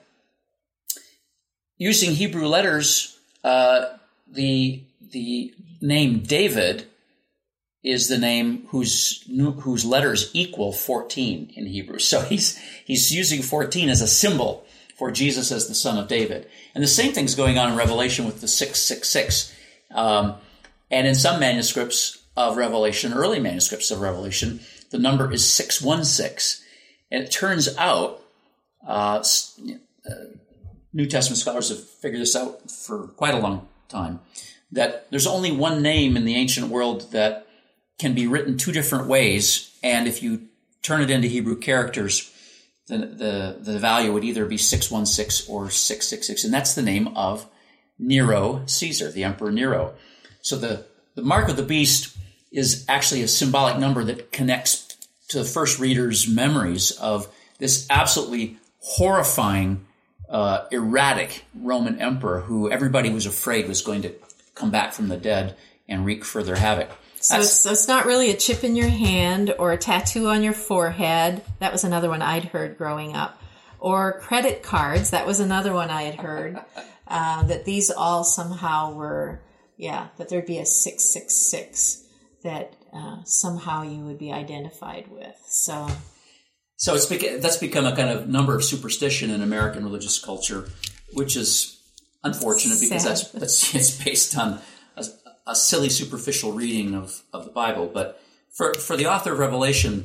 using Hebrew letters, uh, the the name David is the name whose whose letters equal fourteen in Hebrew. So he's he's using fourteen as a symbol for Jesus as the son of David. And the same thing's going on in Revelation with the six six six. Um, and in some manuscripts of Revelation, early manuscripts of Revelation, the number is six one six. And it turns out, uh, uh, New Testament scholars have figured this out for quite a long time, that there's only one name in the ancient world that can be written two different ways, and if you turn it into Hebrew characters, the the, the value would either be six one six or six six six, and that's the name of Nero Caesar, the Emperor Nero. So the, the mark of the beast is actually a symbolic number that connects to the first reader's memories of this absolutely horrifying, uh, erratic Roman emperor who everybody was afraid was going to come back from the dead and wreak further havoc. So it's, so it's not really a chip in your hand or a tattoo on your forehead. That was another one I'd heard growing up. Or credit cards. That was another one I had heard. Uh, that these all somehow were, yeah, that there'd be a six six six that uh, somehow you would be identified with. So, so it's beca- that's become a kind of number of superstition in American religious culture, which is unfortunate because that's, that's it's based on a, a silly, superficial reading of, of the Bible. But for, for the author of Revelation,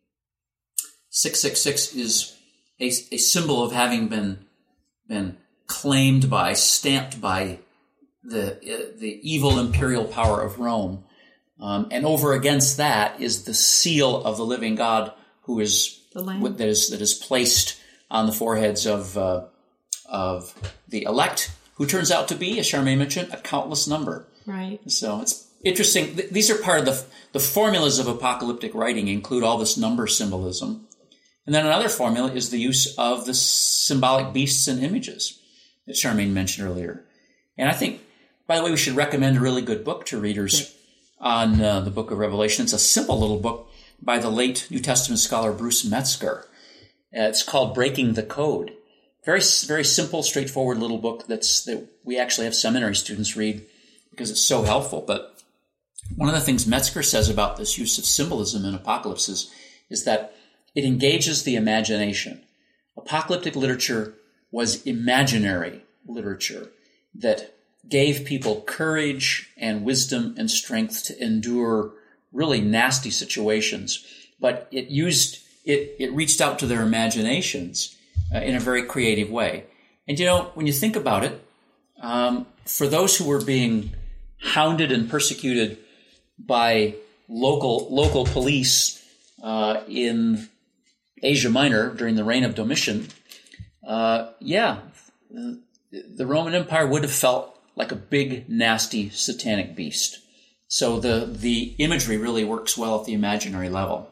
six six six is a, a symbol of having been been claimed by, stamped by the uh, the evil imperial power of Rome. Um, and over against that is the seal of the living God, who is that is that is placed on the foreheads of uh, of the elect, who turns out to be, as Charmaine mentioned, a countless number. Right. So it's interesting. These are part of the the formulas of apocalyptic writing include all this number symbolism. And then another formula is the use of the symbolic beasts and images that Charmaine mentioned earlier. And I think, by the way, we should recommend a really good book to readers on uh, the book of Revelation. It's a simple little book by the late New Testament scholar Bruce Metzger. Uh, it's called Breaking the Code. Very, very simple, straightforward little book that's that we actually have seminary students read because it's so helpful. But one of the things Metzger says about this use of symbolism in apocalypses is that it engages the imagination. Apocalyptic literature was imaginary literature that gave people courage and wisdom and strength to endure really nasty situations. But it used, it, it reached out to their imaginations uh, in a very creative way. And you know, when you think about it, um, for those who were being hounded and persecuted by local, local police uh, in Asia Minor during the reign of Domitian, uh, yeah, the Roman Empire would have felt like a big, nasty, satanic beast. So the, the imagery really works well at the imaginary level.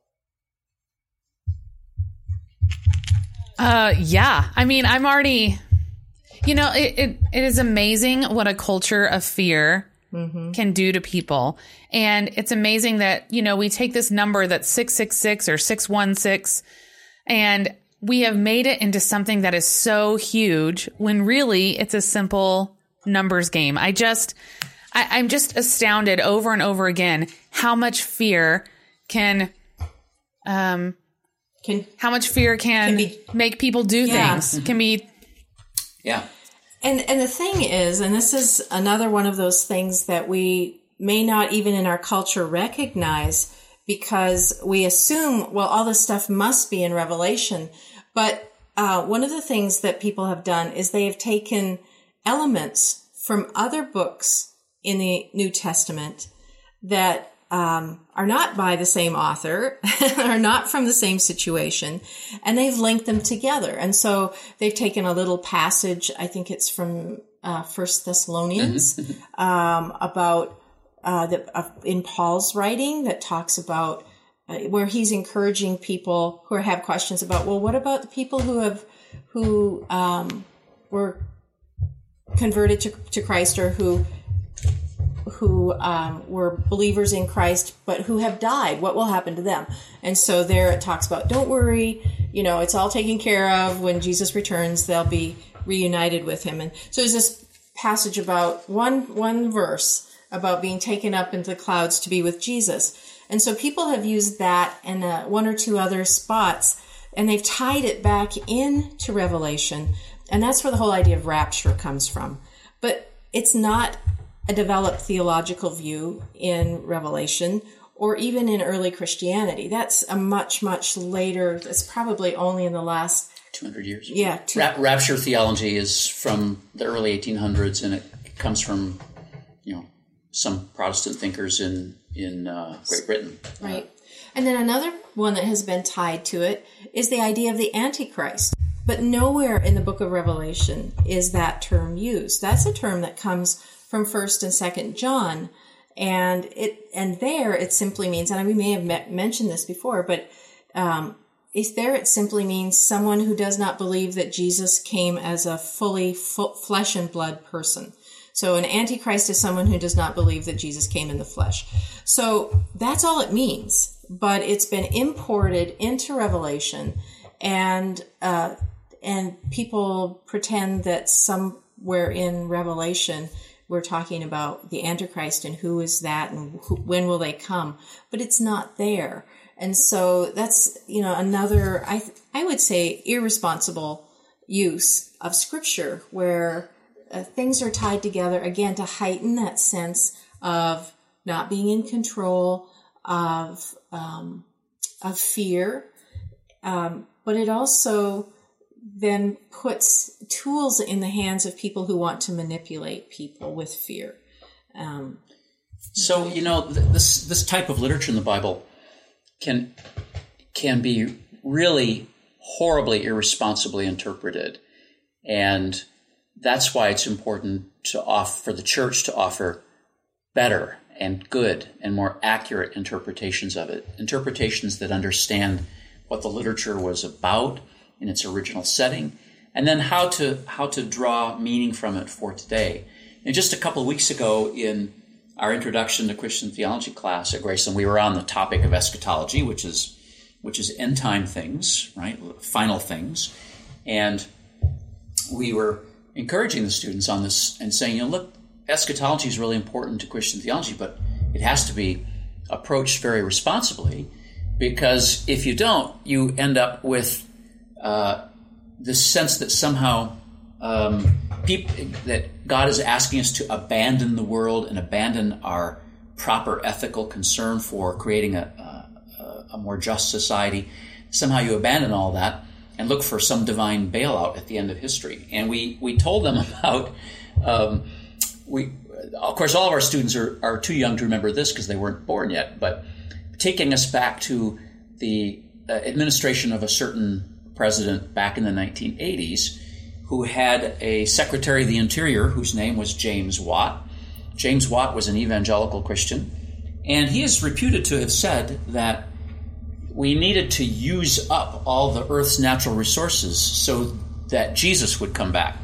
Uh, yeah. I mean, I'm already, you know, it, it, it is amazing what a culture of fear mm-hmm. can do to people. And it's amazing that, you know, we take this number that's six six six or six one six, and we have made it into something that is so huge when really it's a simple numbers game. I just, I, I'm just astounded over and over again how much fear can, um, Can, how much fear can, can be, make people do yeah. things can be. Yeah. And, and the thing is, and this is another one of those things that we may not even in our culture recognize, because we assume, well, all this stuff must be in Revelation. But, uh, one of the things that people have done is they have taken elements from other books in the New Testament that Um, are not by the same author, are not from the same situation, and they've linked them together. And so they've taken a little passage, I think it's from uh, First Thessalonians, um, about uh, the, uh, in Paul's writing that talks about uh, where he's encouraging people who have questions about, well, what about the people who have who um, were converted to, to Christ, or who who um, were believers in Christ, but who have died? What will happen to them? And so there it talks about, don't worry, you know, it's all taken care of. When Jesus returns, they'll be reunited with him. And so there's this passage about one, one verse about being taken up into the clouds to be with Jesus. And so people have used that and uh, one or two other spots, and they've tied it back into Revelation. And that's where the whole idea of rapture comes from. But it's not a developed theological view in Revelation or even in early Christianity. That's a much, much later, it's probably only in the last two hundred years. Yeah. Two, Ra- rapture theology is from the early eighteen hundreds, and it comes from, you know, some Protestant thinkers in, in uh, Great Britain. Right. And then another one that has been tied to it is the idea of the Antichrist. But nowhere in the book of Revelation is that term used. That's a term that comes from First and Second John, and it and there it simply means, and we may have met, mentioned this before, but um, is there it simply means someone who does not believe that Jesus came as a fully full, flesh and blood person. So an antichrist is someone who does not believe that Jesus came in the flesh. So that's all it means, but it's been imported into Revelation, and uh, and people pretend that somewhere in Revelation we're talking about the Antichrist and who is that and who, when will they come, but it's not there. And so that's, you know, another, I, I would say, irresponsible use of Scripture, where uh, things are tied together, again, to heighten that sense of not being in control, of, um, of fear. Um, but it also then puts tools in the hands of people who want to manipulate people with fear. Um, so, you know, this this type of literature in the Bible can can be really horribly irresponsibly interpreted, and that's why it's important to offer for the church to offer better and good and more accurate interpretations of it, interpretations that understand what the literature was about in its original setting, and then how to how to draw meaning from it for today. And just a couple of weeks ago in our Introduction to Christian Theology class at Graceland, we were on the topic of eschatology, which is which is end time things, right? Final things. And we were encouraging the students on this and saying, you know, look, eschatology is really important to Christian theology, but it has to be approached very responsibly, because if you don't, you end up with Uh, this sense that somehow um, people, that God is asking us to abandon the world and abandon our proper ethical concern for creating a, a, a more just society. Somehow you abandon all that and look for some divine bailout at the end of history. And we, we told them about, um, we of course all of our students are, are too young to remember this because they weren't born yet, but taking us back to the uh, administration of a certain president back in the nineteen eighties who had a Secretary of the Interior whose name was James Watt. James Watt was an evangelical Christian, and he is reputed to have said that we needed to use up all the Earth's natural resources so that Jesus would come back.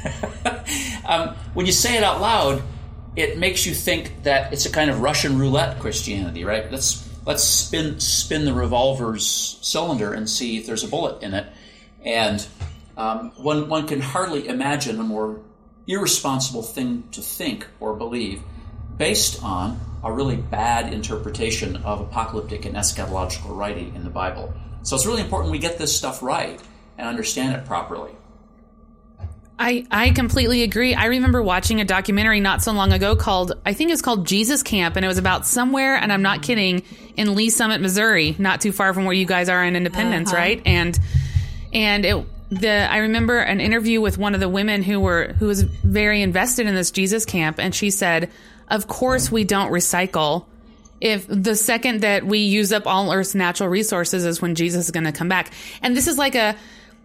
um, when you say it out loud, it makes you think that it's a kind of Russian roulette Christianity, right? Let's let's spin spin the revolver's cylinder and see if there's a bullet in it. And um, one one can hardly imagine a more irresponsible thing to think or believe based on a really bad interpretation of apocalyptic and eschatological writing in the Bible. So it's really important we get this stuff right and understand it properly. I, I completely agree. I remember watching a documentary not so long ago called, I think it was called Jesus Camp, and it was about somewhere, and I'm not kidding, in Lee Summit, Missouri, not too far from where you guys are in Independence, uh-huh. right? And and it the I remember an interview with one of the women who were who was very invested in this Jesus Camp, and she said, of course we don't recycle. If the second that we use up all Earth's natural resources is when Jesus is going to come back. And this is like a,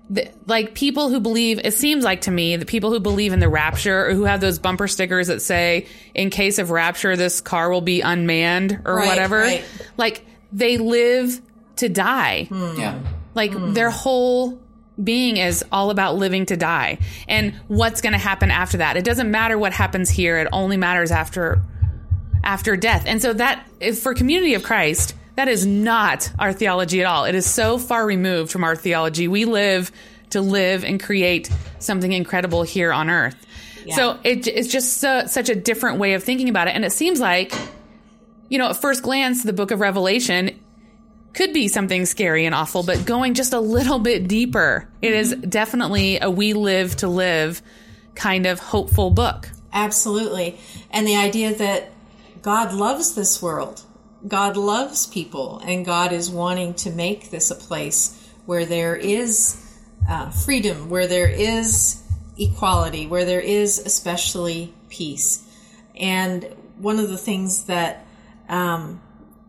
like people who believe, it seems like to me, that people who believe in the rapture or who have those bumper stickers that say, in case of rapture, this car will be unmanned or right, whatever. Right. Like they live to die. Hmm. Yeah. Like hmm. their whole being is all about living to die and what's going to happen after that. It doesn't matter what happens here. It only matters after after death. And so that is, for Community of Christ, that is not our theology at all. It is so far removed from our theology. We live to live and create something incredible here on earth. Yeah. So it, it's just so, such a different way of thinking about it. And it seems like, you know, at first glance, the book of Revelation could be something scary and awful, but going just a little bit deeper, it is definitely a we live to live kind of hopeful book. Absolutely. And the idea that God loves this world. God loves people, and God is wanting to make this a place where there is uh, freedom, where there is equality, where there is especially peace. And one of the things that um,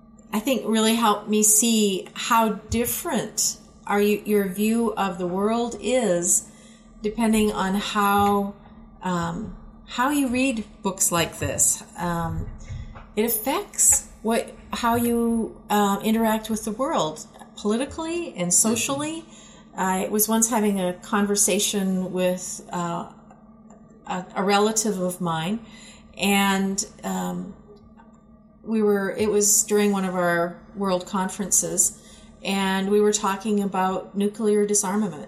I think really helped me see how different are you, your view of the world is, depending on how um, how you read books like this. Um, it affects what how you uh, interact with the world politically and socially. I was once having a conversation with uh, a, a relative of mine, and um, we were. It was during one of our world conferences, and we were talking about nuclear disarmament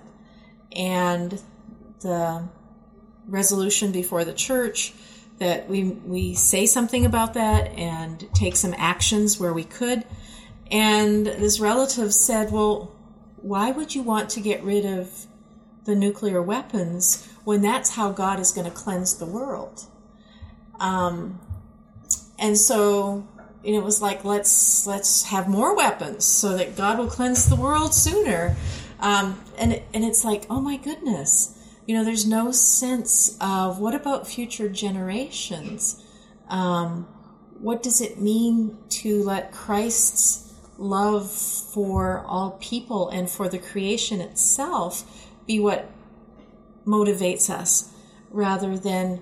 and the resolution before the church that we we say something about that and take some actions where we could. And this relative said, well, why would you want to get rid of the nuclear weapons when that's how God is going to cleanse the world? Um, and so, you know, it was like, let's let's have more weapons so that God will cleanse the world sooner. Um, and and it's like, oh my goodness. You know, there's no sense of what about future generations? Um, what does it mean to let Christ's love for all people and for the creation itself be what motivates us, rather than,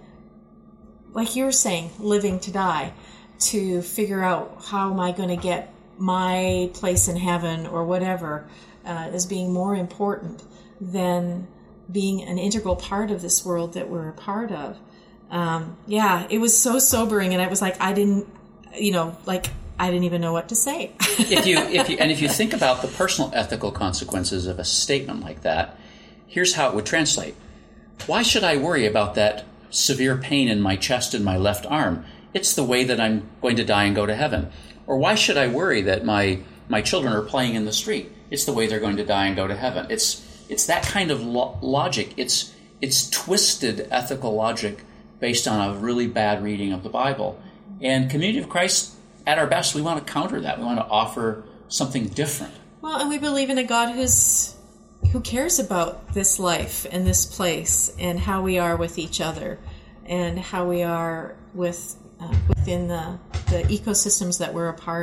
like you were saying, living to die, to figure out how am I going to get my place in heaven or whatever, uh, as being more important than being an integral part of this world that we're a part of. Um, yeah, it was so sobering, and I was like, I didn't, you know, like I didn't even know what to say. if you, if you, and if you think about the personal ethical consequences of a statement like that, here's how it would translate. Why should I worry about that severe pain in my chest and my left arm? It's the way that I'm going to die and go to heaven. Or why should I worry that my my children are playing in the street? It's the way they're going to die and go to heaven. It's It's that kind of lo- logic. It's it's twisted ethical logic based on a really bad reading of the Bible. And Community of Christ, at our best, we want to counter that. We want to offer something different. Well, and we believe in a God who's who cares about this life and this place and how we are with each other and how we are with uh, within the, the ecosystems that we're a part of.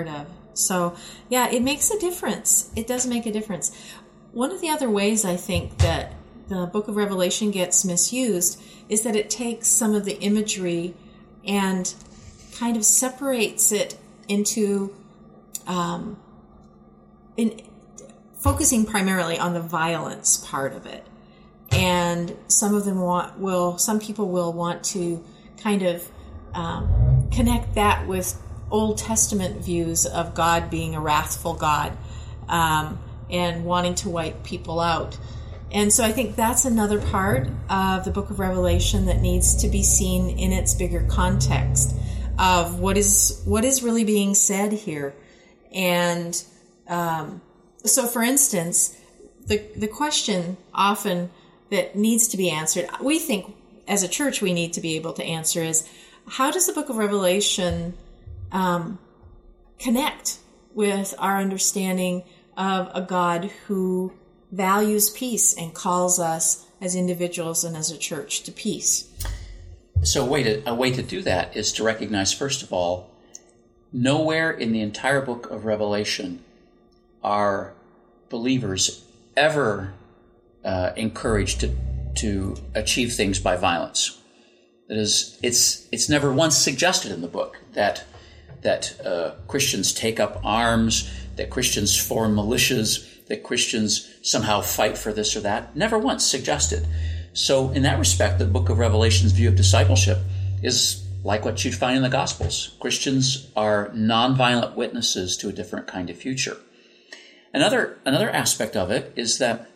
So, yeah, it makes a difference. It does make a difference. One of the other ways I think that the book of Revelation gets misused is that it takes some of the imagery and kind of separates it into um, in focusing primarily on the violence part of it. And some of them want will some people will want to kind of um, connect that with Old Testament views of God being a wrathful God um, and wanting to wipe people out. And so I think that's another part of the book of Revelation that needs to be seen in its bigger context of what is what is really being said here. And um, so, for instance, the the question often that needs to be answered, we think as a church we need to be able to answer is, how does the book of Revelation um, connect with our understanding of a God who values peace and calls us as individuals and as a church to peace? So a way to, a way to do that is to recognize, first of all, nowhere in the entire book of Revelation are believers ever uh, encouraged to, to achieve things by violence. That is, it's it's never once suggested in the book that that uh, Christians take up arms, that Christians form militias, that Christians somehow fight for this or that. Never once suggested. So in that respect, the book of Revelation's view of discipleship is like what you'd find in the Gospels. Christians are nonviolent witnesses to a different kind of future. Another, another aspect of it is that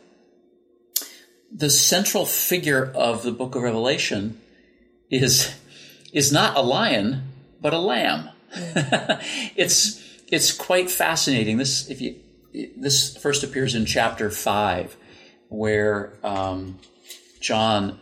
the central figure of the book of Revelation is, is not a lion, but a lamb. it's, it's quite fascinating. This, if you, this first appears in chapter five, where um, John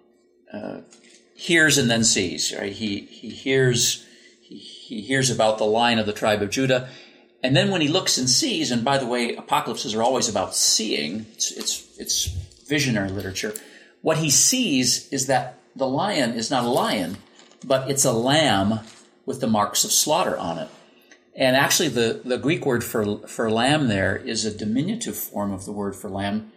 uh, hears and then sees. Right? He he hears he, he hears about the Lion of the tribe of Judah, and then when he looks and sees, and by the way, apocalypses are always about seeing. It's it's it's visionary literature. What he sees is that the lion is not a lion, but it's a lamb with the marks of slaughter on it. And actually, the, the Greek word for for lamb there is a diminutive form of the word for lamb.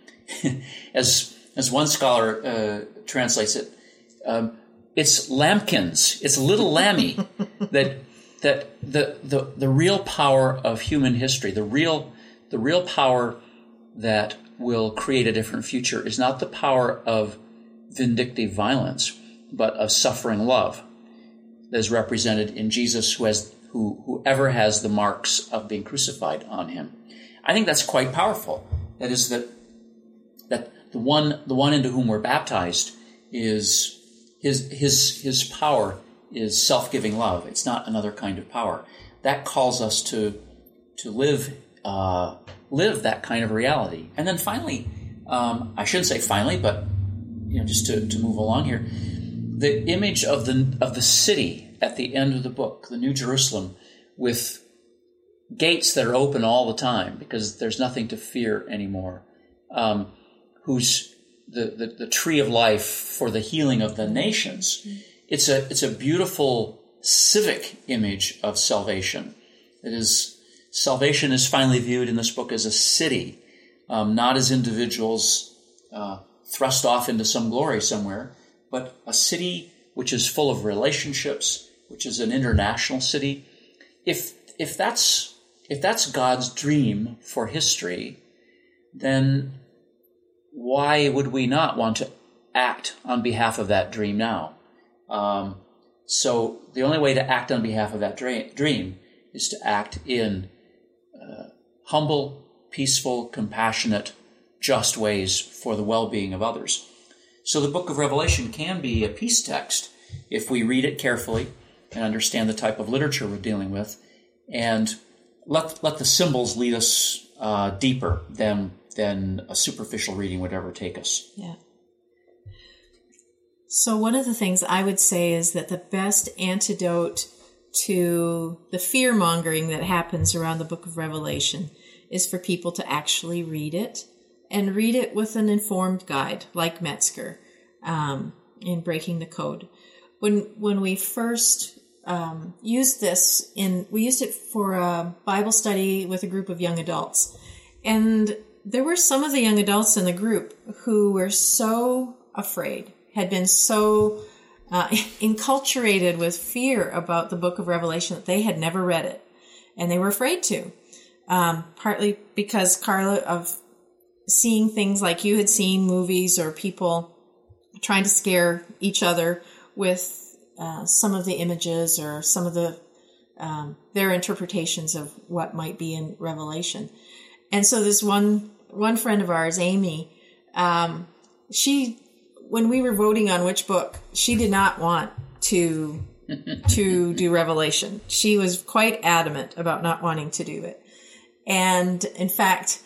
as as one scholar uh, translates it, um, it's lambkins. It's little lammy. that that the, the the real power of human history, the real the real power that will create a different future, is not the power of vindictive violence, but of suffering love, that is represented in Jesus, who has Who, whoever has the marks of being crucified on him. I think that's quite powerful. That is that that the one the one into whom we're baptized is his his his power is self-giving love. It's not another kind of power. That calls us to to live uh, live that kind of reality. And then finally, um, I shouldn't say finally, but you know, just to, to move along here, the image of the of the city at the end of the book, the New Jerusalem, with gates that are open all the time because there's nothing to fear anymore, um, who's the, the, the tree of life for the healing of the nations. It's a it's a beautiful civic image of salvation. It is salvation is finally viewed in this book as a city, um, not as individuals uh, thrust off into some glory somewhere, but a city which is full of relationships, which is an international city. If if that's if that's God's dream for history, then why would we not want to act on behalf of that dream now? Um, so the only way to act on behalf of that dream is to act in uh, humble, peaceful, compassionate, just ways for the well-being of others. So the book of Revelation can be a peace text if we read it carefully and understand the type of literature we're dealing with, and let let the symbols lead us uh, deeper than than a superficial reading would ever take us. Yeah. So one of the things I would say is that the best antidote to the fear-mongering that happens around the book of Revelation is for people to actually read it, and read it with an informed guide like Metzger um, in Breaking the Code. When when we first um, used this in, we used it for a Bible study with a group of young adults. And there were some of the young adults in the group who were so afraid, had been so uh, enculturated with fear about the book of Revelation that they had never read it. And they were afraid to, um, partly because, Carla, of seeing things like you had seen, movies or people trying to scare each other with uh, some of the images or some of the um, their interpretations of what might be in Revelation. And so this one one friend of ours, Amy, um, she, when we were voting on which book, she did not want to to do Revelation. She was quite adamant about not wanting to do it. And in fact,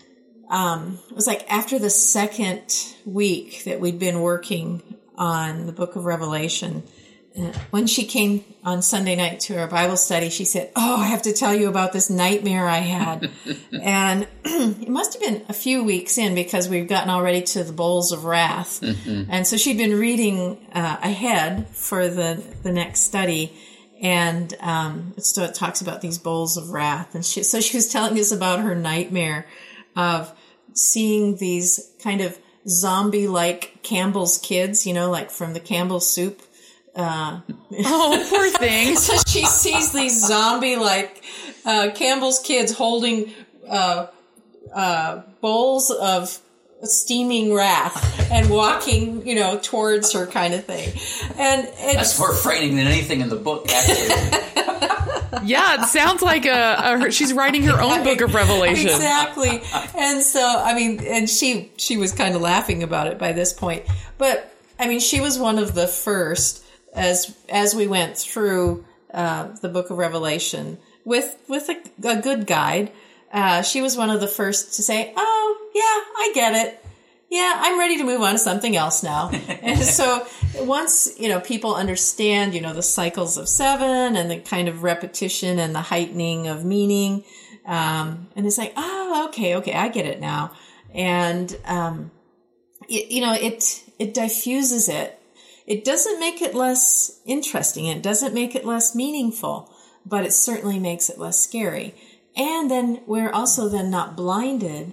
um, it was like after the second week that we'd been working on the book of Revelation, uh, when she came on Sunday night to our Bible study, she said, "Oh, I have to tell you about this nightmare I had." And it must have been a few weeks in, because we've gotten already to the bowls of wrath. Mm-hmm. And so she'd been reading uh, ahead for the, the next study. And um, so it talks about these bowls of wrath. And she, so she was telling us about her nightmare of seeing these kind of zombie-like Campbell's kids, you know, like from the Campbell's soup. Uh, oh, poor thing. So she sees these zombie-like uh, Campbell's kids holding uh, uh, bowls of steaming wrath and walking, you know, towards her, kind of thing. And it's, that's more frightening than anything in the book, actually. Yeah, it sounds like a, a she's writing her own book of Revelation. Exactly. And so, I mean, and she she was kind of laughing about it by this point. But I mean, she was one of the first, as as we went through uh, the book of Revelation with with a, a good guide. Uh, she was one of the first to say, "Oh, yeah, I get it. Yeah, I'm ready to move on to something else now." And so once, you know, people understand, you know, the cycles of seven and the kind of repetition and the heightening of meaning, um, and it's like, "Oh, okay, okay, I get it now." And, um, it, you know, it, it diffuses it. It doesn't make it less interesting. It doesn't make it less meaningful, but it certainly makes it less scary. And then we're also then not blinded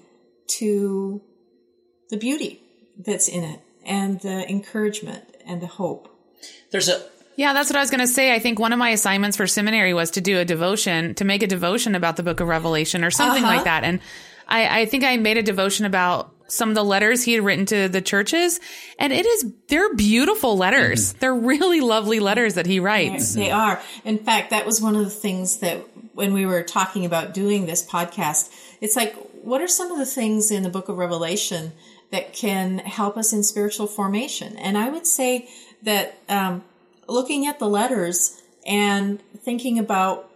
to the beauty that's in it and the encouragement and the hope. There's a Yeah, that's what I was going to say. I think one of my assignments for seminary was to do a devotion, to make a devotion about the book of Revelation or something uh-huh. like that. And I, I think I made a devotion about some of the letters he had written to the churches. And it is, they're beautiful letters. Mm-hmm. They're really lovely letters that he writes. They are. In fact, that was one of the things that when we were talking about doing this podcast, it's like, what are some of the things in the book of Revelation that can help us in spiritual formation? And I would say that um, looking at the letters and thinking about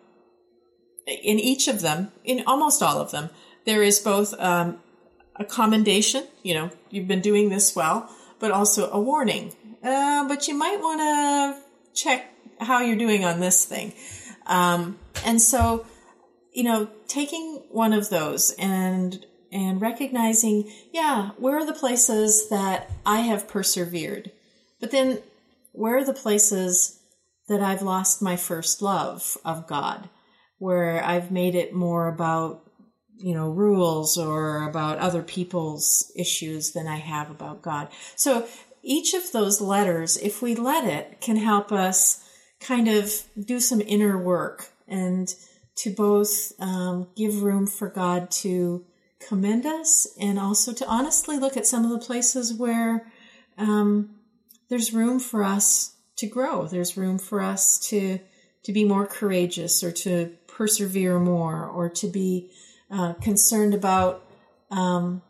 in each of them, in almost all of them, there is both um, a commendation, you know, you've been doing this well, but also a warning. Uh, but you might want to check how you're doing on this thing. Um, and so, you know, taking one of those and and recognizing, yeah, where are the places that I have persevered? But then where are the places that I've lost my first love of God, where I've made it more about, you know, rules or about other people's issues than I have about God. So each of those letters, if we let it, can help us kind of do some inner work and to both um, give room for God to commend us and also to honestly look at some of the places where um, there's room for us to grow. There's room for us to to be more courageous or to persevere more or to be uh, concerned about um,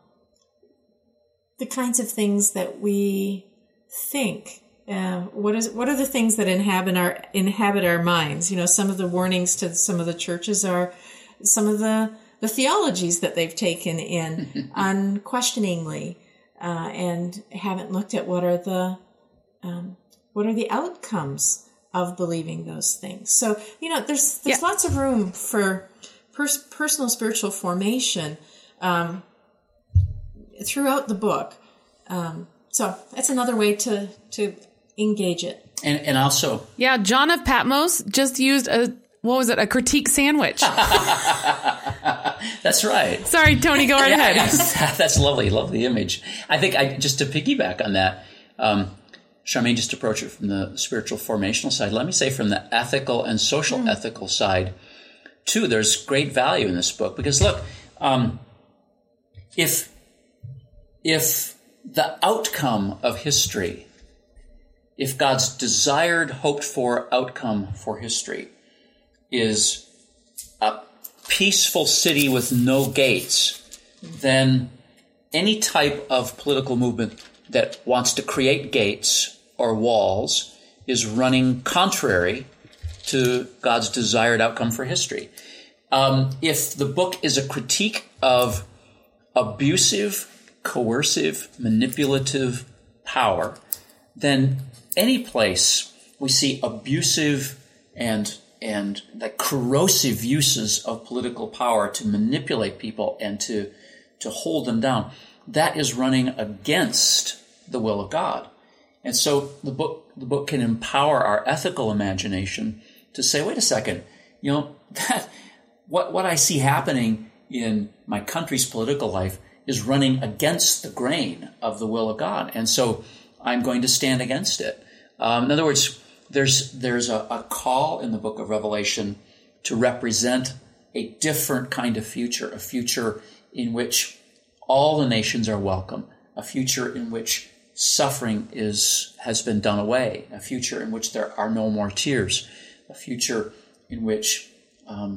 the kinds of things that we think. Uh, what is what are the things that inhabit our inhabit our minds? You know, some of the warnings to some of the churches are some of the the theologies that they've taken in unquestioningly uh, and haven't looked at what are the um, what are the outcomes of believing those things. So, you know, there's there's yeah. lots of room for pers- personal spiritual formation um, throughout the book. Um, so that's another way to to engage it. And, and also... Yeah, John of Patmos just used a, what was it, a critique sandwich. That's right. Sorry, Tony, go right yeah, ahead. That's, that's lovely. Love the image. I think I just to piggyback on that, um, Charmaine just approached it from the spiritual formational side. Let me say from the ethical and social mm. ethical side, too, there's great value in this book. Because look, um, if if the outcome of history, if God's desired, hoped-for outcome for history is a peaceful city with no gates, then any type of political movement that wants to create gates or walls is running contrary to God's desired outcome for history. Um, if the book is a critique of abusive, coercive, manipulative power, then any place we see abusive and and the corrosive uses of political power to manipulate people and to to hold them down, that is running against the will of God. And so the book the book can empower our ethical imagination to say, wait a second, you know, that what what I see happening in my country's political life is running against the grain of the will of God. And so I'm going to stand against it. Um, in other words, there's there's a, a call in the book of Revelation to represent a different kind of future, a future in which all the nations are welcome, a future in which suffering is has been done away, a future in which there are no more tears, a future in which um,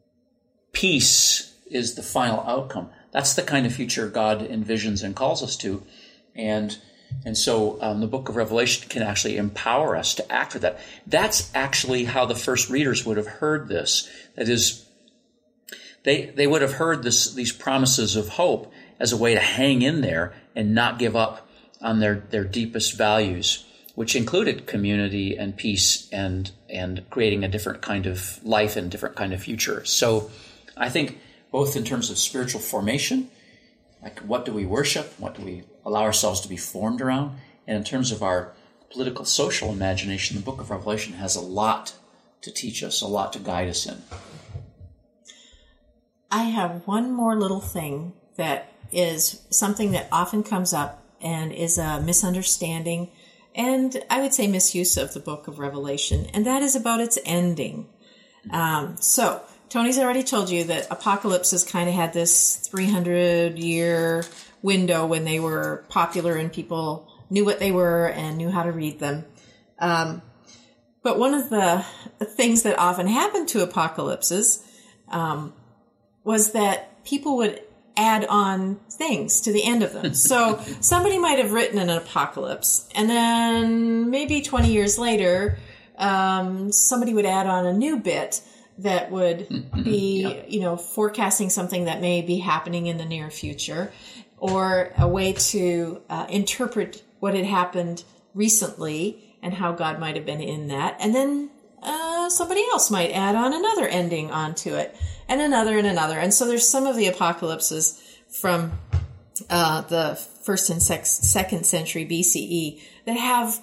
peace is the final outcome. That's the kind of future God envisions and calls us to. And and so um, the book of Revelation can actually empower us to act for that. That's actually how the first readers would have heard this. That is, they they would have heard this these promises of hope as a way to hang in there and not give up on their, their deepest values, which included community and peace and and creating a different kind of life and a different kind of future. So I think both in terms of spiritual formation, like what do we worship, what do we allow ourselves to be formed around, and in terms of our political, social imagination, the book of Revelation has a lot to teach us, a lot to guide us in. I have one more little thing that is something that often comes up and is a misunderstanding and I would say misuse of the book of Revelation, and that is about its ending. Um, so Tony's already told you that apocalypses kind of had this three hundred year window when they were popular and people knew what they were and knew how to read them. Um, but one of the things that often happened to apocalypses um, was that people would add on things to the end of them. So somebody might have written an apocalypse, and then maybe twenty years later, um, somebody would add on a new bit that would be, yeah. you know, forecasting something that may be happening in the near future, or a way to uh, interpret what had happened recently and how God might have been in that. And then uh, somebody else might add on another ending onto it, and another and another. And so there's some of the apocalypses from uh, the first and sec- second century B C E that have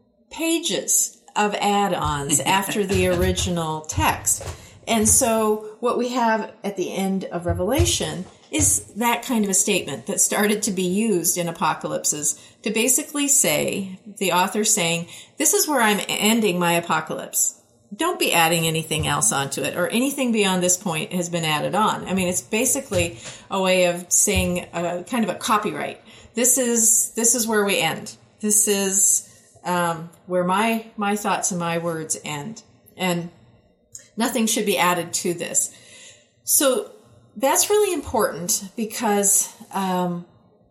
pages of add-ons after the original text. And so what we have at the end of Revelation is that kind of a statement that started to be used in apocalypses to basically say, the author saying, this is where I'm ending my apocalypse. Don't be adding anything else onto it, or anything beyond this point has been added on. I mean, it's basically a way of saying a, kind of a copyright. This is this is where we end. This is um, where my my thoughts and my words end, and nothing should be added to this. So that's really important, because um,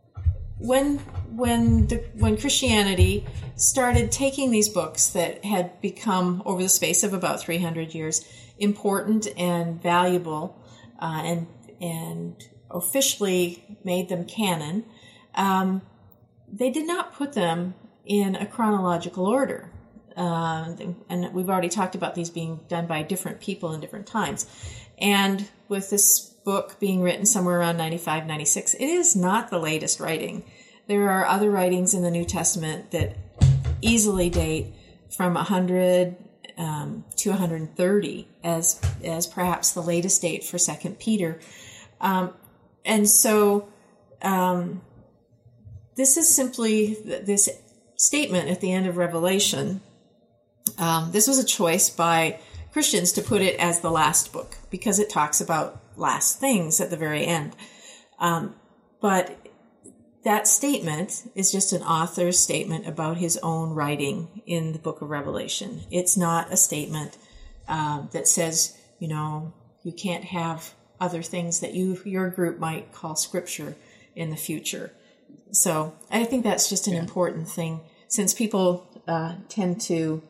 when when the, when Christianity started taking these books that had become, over the space of about three hundred years, important and valuable, uh, and and officially made them canon, um, they did not put them in a chronological order. Uh, and we've already talked about these being done by different people in different times. And with this book being written somewhere around ninety-five, ninety-six, it is not the latest writing. There are other writings in the New Testament that easily date from one hundred um, to one hundred thirty as as perhaps the latest date for Second Peter. Um, and so um, this is simply this statement at the end of Revelation. Um, this was a choice by Christians to put it as the last book because it talks about last things at the very end. Um, but that statement is just an author's statement about his own writing in the book of Revelation. It's not a statement uh, that says, you know, you can't have other things that you your group might call scripture in the future. So I think that's just an yeah. important thing, since people uh, tend to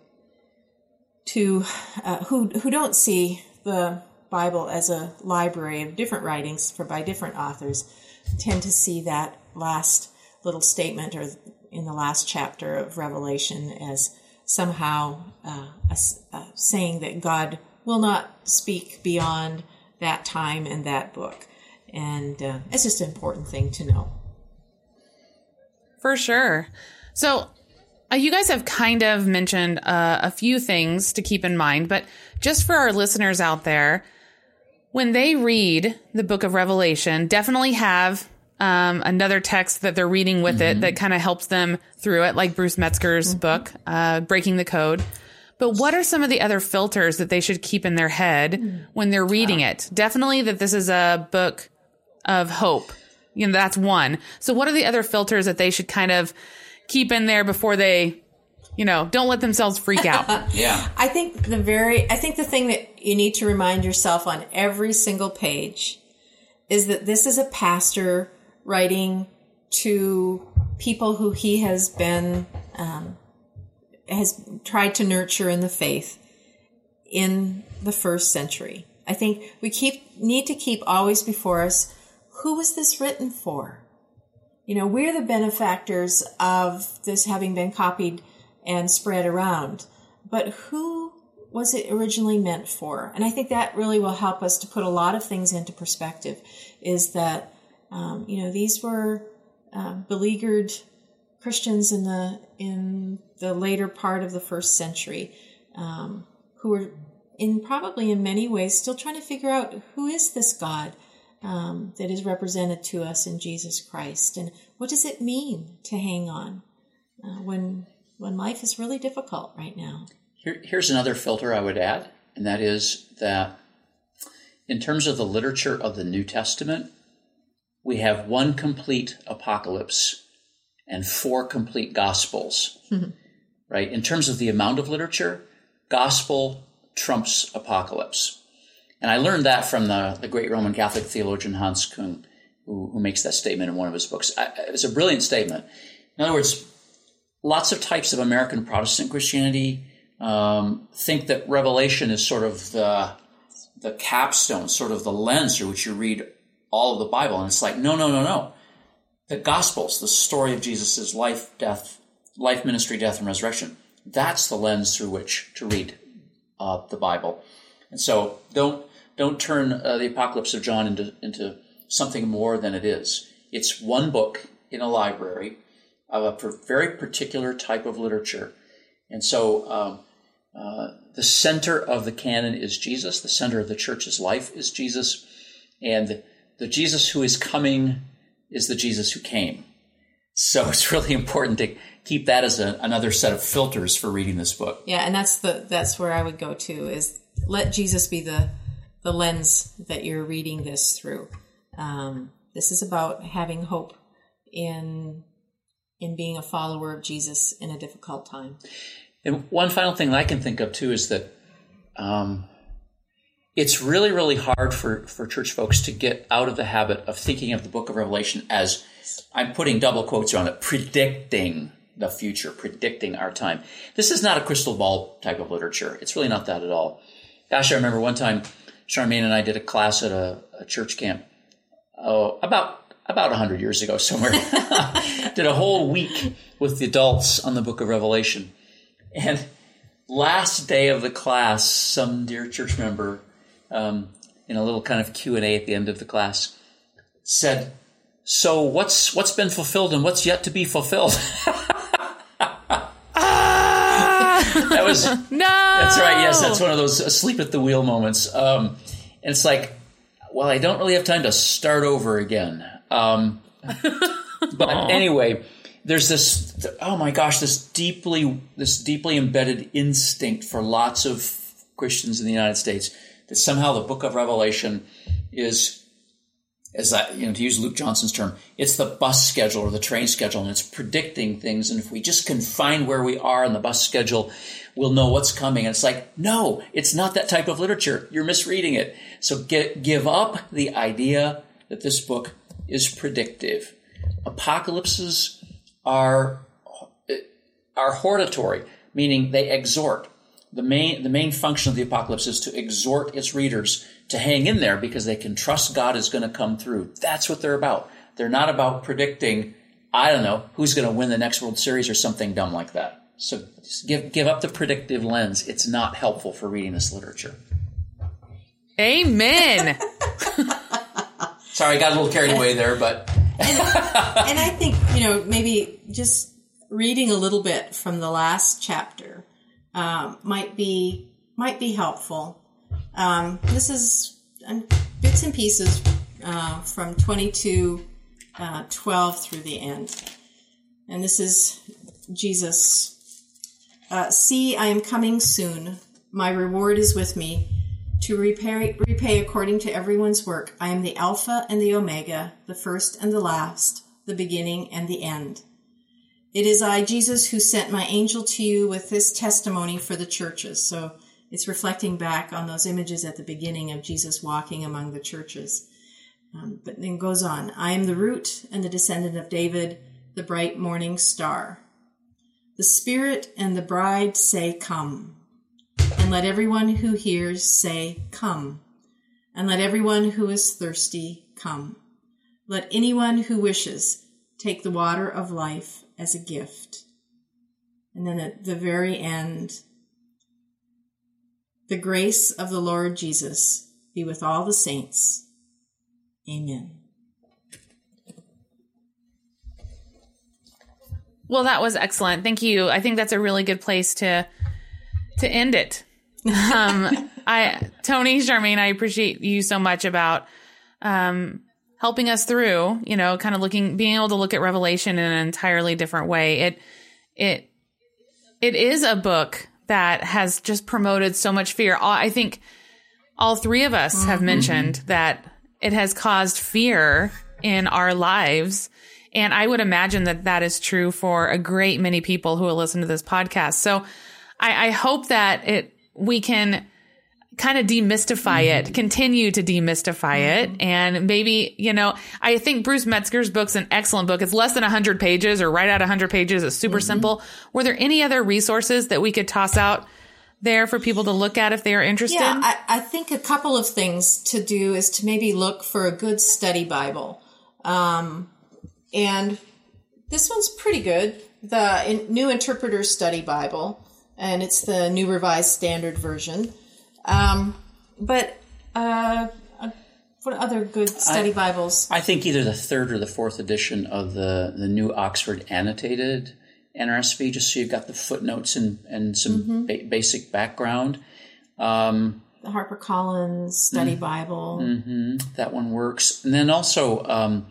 to uh, who who don't see the Bible as a library of different writings for by different authors tend to see that last little statement or in the last chapter of Revelation as somehow uh, a, a saying that God will not speak beyond that time and that book. And uh, it's just an important thing to know. For sure. So uh, you guys have kind of mentioned uh, a few things to keep in mind, but just for our listeners out there, when they read the book of Revelation, definitely have um, another text that they're reading with mm-hmm. it that kind of helps them through it, like Bruce Metzger's mm-hmm. book, uh, Breaking the Code. But what are some of the other filters that they should keep in their head mm-hmm. when they're reading it? Definitely that this is a book of hope. You know, that's one. So what are the other filters that they should kind of keep in there before they, you know, don't let themselves freak out? Yeah. I think the very, I think the thing that you need to remind yourself on every single page is that this is a pastor writing to people who he has been, um, has tried to nurture in the faith in the first century. I think we keep need to keep always before us, who was this written for? You know, we're the benefactors of this having been copied and spread around. But who was it originally meant for? And I think that really will help us to put a lot of things into perspective, is that, um, you know, these were uh, beleaguered Christians in the in the later part of the first century um, who were in probably in many ways still trying to figure out, who is this God um, that is represented to us in Jesus Christ, and what does it mean to hang on uh, when when life is really difficult right now? Here, here's another filter I would add, and that is that in terms of the literature of the New Testament, we have one complete apocalypse and four complete gospels, mm-hmm. right? In terms of the amount of literature, gospel trumps apocalypse. And I learned that from the, the great Roman Catholic theologian Hans Küng, who, who makes that statement in one of his books. I, it was a brilliant statement. In other words, lots of types of American Protestant Christianity um, think that Revelation is sort of the, the capstone, sort of the lens through which you read all of the Bible. And it's like, no, no, no, no. The Gospels, the story of Jesus' life, death, life, ministry, death, and resurrection, that's the lens through which to read uh, the Bible. And so don't don't turn uh, the Apocalypse of John into, into something more than it is. It's one book in a library of a very particular type of literature. And so um, uh, the center of the canon is Jesus. The center of the church's life is Jesus. And the, the Jesus who is coming is the Jesus who came. So it's really important to keep that as a, another set of filters for reading this book. Yeah, and that's the that's where I would go to, is let Jesus be the the lens that you're reading this through. Um, this is about having hope in in being a follower of Jesus in a difficult time. And one final thing that I can think of too is that um, it's really, really hard for, for church folks to get out of the habit of thinking of the book of Revelation as, I'm putting double quotes around it, predicting the future, predicting our time. This is not a crystal ball type of literature. It's really not that at all. Gosh, I remember one time Charmaine and I did a class at a, a church camp oh, about about one hundred years ago somewhere. Did a whole week with the adults on the book of Revelation. And last day of the class, some dear church member, um, in a little kind of Q and A at the end of the class, said, "So what's what's been fulfilled and what's yet to be fulfilled?" those. No. That's right. Yes, that's one of those asleep at the wheel moments. Um, and it's like, well, I don't really have time to start over again. Um, but anyway, there's this. Oh my gosh, this deeply, this deeply embedded instinct for lots of Christians in the United States that somehow the Book of Revelation is, as I, you know, to use Luke Johnson's term, it's the bus schedule or the train schedule, and it's predicting things. And if we just can find where we are in the bus schedule, we'll know what's coming. And it's like, no, it's not that type of literature. You're misreading it. So get, give up the idea that this book is predictive. Apocalypses are are hortatory, meaning they exhort. The main the main function of the apocalypse is to exhort its readers to hang in there because they can trust God is going to come through. That's what they're about. They're not about predicting, I don't know, who's going to win the next World Series or something dumb like that. So just give give up the predictive lens. It's not helpful for reading this literature. Amen. Sorry, I got a little carried away there, but and, and I think, you know, maybe just reading a little bit from the last chapter um, might be might be helpful. Um, this is um, bits and pieces uh, from twenty-two twelve through the end, and this is Jesus. Uh, See, I am coming soon. My reward is with me to repay, repay according to everyone's work. I am the Alpha and the Omega, the first and the last, the beginning and the end. It is I, Jesus, who sent my angel to you with this testimony for the churches. So it's reflecting back on those images at the beginning of Jesus walking among the churches. Um, but then goes on. I am the root and the descendant of David, the bright morning star. The Spirit and the bride say, come. And let everyone who hears say, come. And let everyone who is thirsty come. Let anyone who wishes take the water of life as a gift. And then at the very end, the grace of the Lord Jesus be with all the saints. Amen. Well, that was excellent. Thank you. I think that's a really good place to to end it. Um, I, Tony, Charmaine, I appreciate you so much about um, helping us through, you know, kind of looking, being able to look at Revelation in an entirely different way. It, it, it is a book that has just promoted so much fear. I think all three of us mm-hmm. have mentioned that it has caused fear in our lives. And I would imagine that that is true for a great many people who will listen to this podcast. So I, I hope that it, we can kind of demystify mm-hmm. it, continue to demystify mm-hmm. it. And maybe, you know, I think Bruce Metzger's book's an excellent book. It's less than one hundred pages or right at one hundred pages. It's super mm-hmm. simple. Were there any other resources that we could toss out there for people to look at if they are interested? Yeah, I, I think a couple of things to do is to maybe look for a good study Bible. Um, and this one's pretty good. The in, New Interpreter Study Bible. And it's the New Revised Standard Version. Um, but uh, uh, what other good study I, Bibles? I think either the third or the fourth edition of the, the New Oxford Annotated N R S V, just so you've got the footnotes and, and some mm-hmm. ba- basic background. Um, the HarperCollins Study mm-hmm, Bible. Mm-hmm, that one works. And then also um,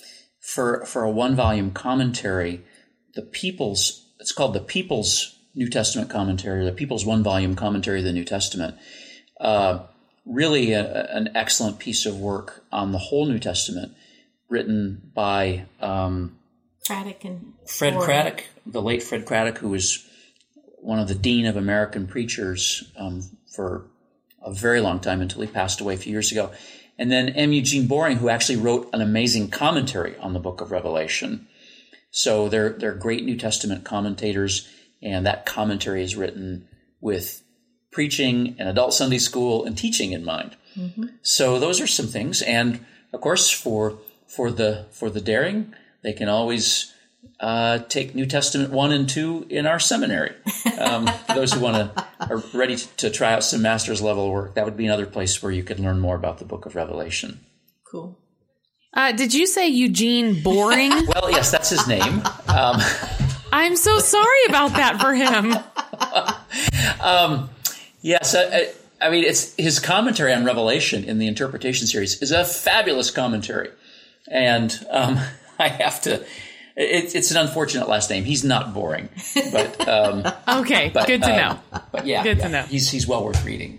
for for a one-volume commentary, the People's, it's called the People's New Testament Commentary, the People's One-Volume Commentary of the New Testament. Uh, really a, an excellent piece of work on the whole New Testament, written by um, Craddock and Fred Warren. Craddock, the late Fred Craddock, who was one of the Dean of American Preachers um, for a very long time until he passed away a few years ago. And then M. Eugene Boring, who actually wrote an amazing commentary on the Book of Revelation. So they're they're great New Testament commentators. And that commentary is written with preaching and adult Sunday school and teaching in mind. Mm-hmm. So those are some things. And of course, for for the for the daring, they can always uh, take New Testament one and two in our seminary. Um, for those who want to are ready to, to try out some master's level work, that would be another place where you could learn more about the Book of Revelation. Cool. Uh, did you say Eugene Boring? Well, yes, that's his name. Um, I'm so sorry about that for him. um, yes, I, I mean, it's his commentary on Revelation in the Interpretation series is a fabulous commentary. And um, I have to, it, it's an unfortunate last name. He's not boring. But um, Okay, but, good to um, know. But yeah, Good yeah, to know. He's, he's well worth reading.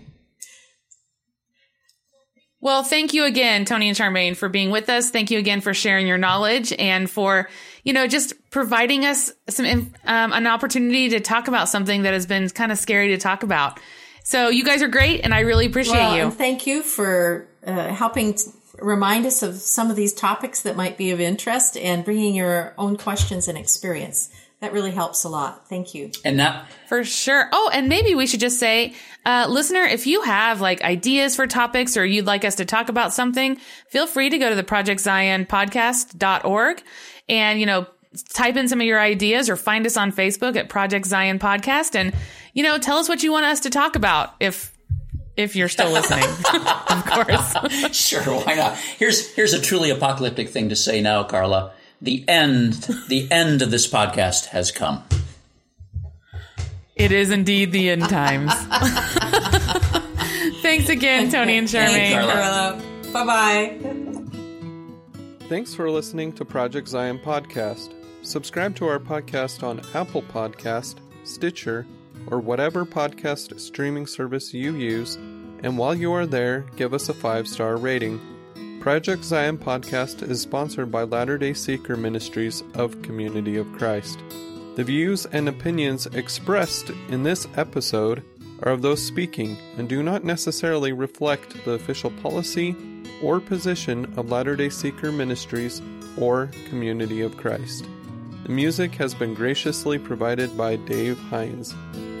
Well, thank you again, Tony and Charmaine, for being with us. Thank you again for sharing your knowledge and for, you know, just providing us some um, an opportunity to talk about something that has been kind of scary to talk about. So you guys are great, and I really appreciate well, you. And thank you for uh, helping t- remind us of some of these topics that might be of interest and bringing your own questions and experience. That really helps a lot. Thank you. And now, For sure. Oh, and maybe we should just say, uh, listener, if you have like ideas for topics or you'd like us to talk about something, feel free to go to the project zion podcast dot org and, you know, type in some of your ideas or find us on Facebook at Project Zion Podcast and, you know, tell us what you want us to talk about if if you're still listening, of course. sure, why not? Here's here's a truly apocalyptic thing to say now, Carla. The end, the end of this podcast has come. It is indeed the end times. Thanks again, Tony and Charmaine. Thanks, Carla. Bye-bye. Thanks for listening to Project Zion Podcast. Subscribe to our podcast on Apple Podcast, Stitcher, or whatever podcast streaming service you use, and while you are there, give us a five-star rating. Project Zion Podcast is sponsored by Latter-day Seeker Ministries of Community of Christ. The views and opinions expressed in this episode are of those speaking and do not necessarily reflect the official policy or position of Latter-day Seeker Ministries or Community of Christ. The music has been graciously provided by Dave Hines.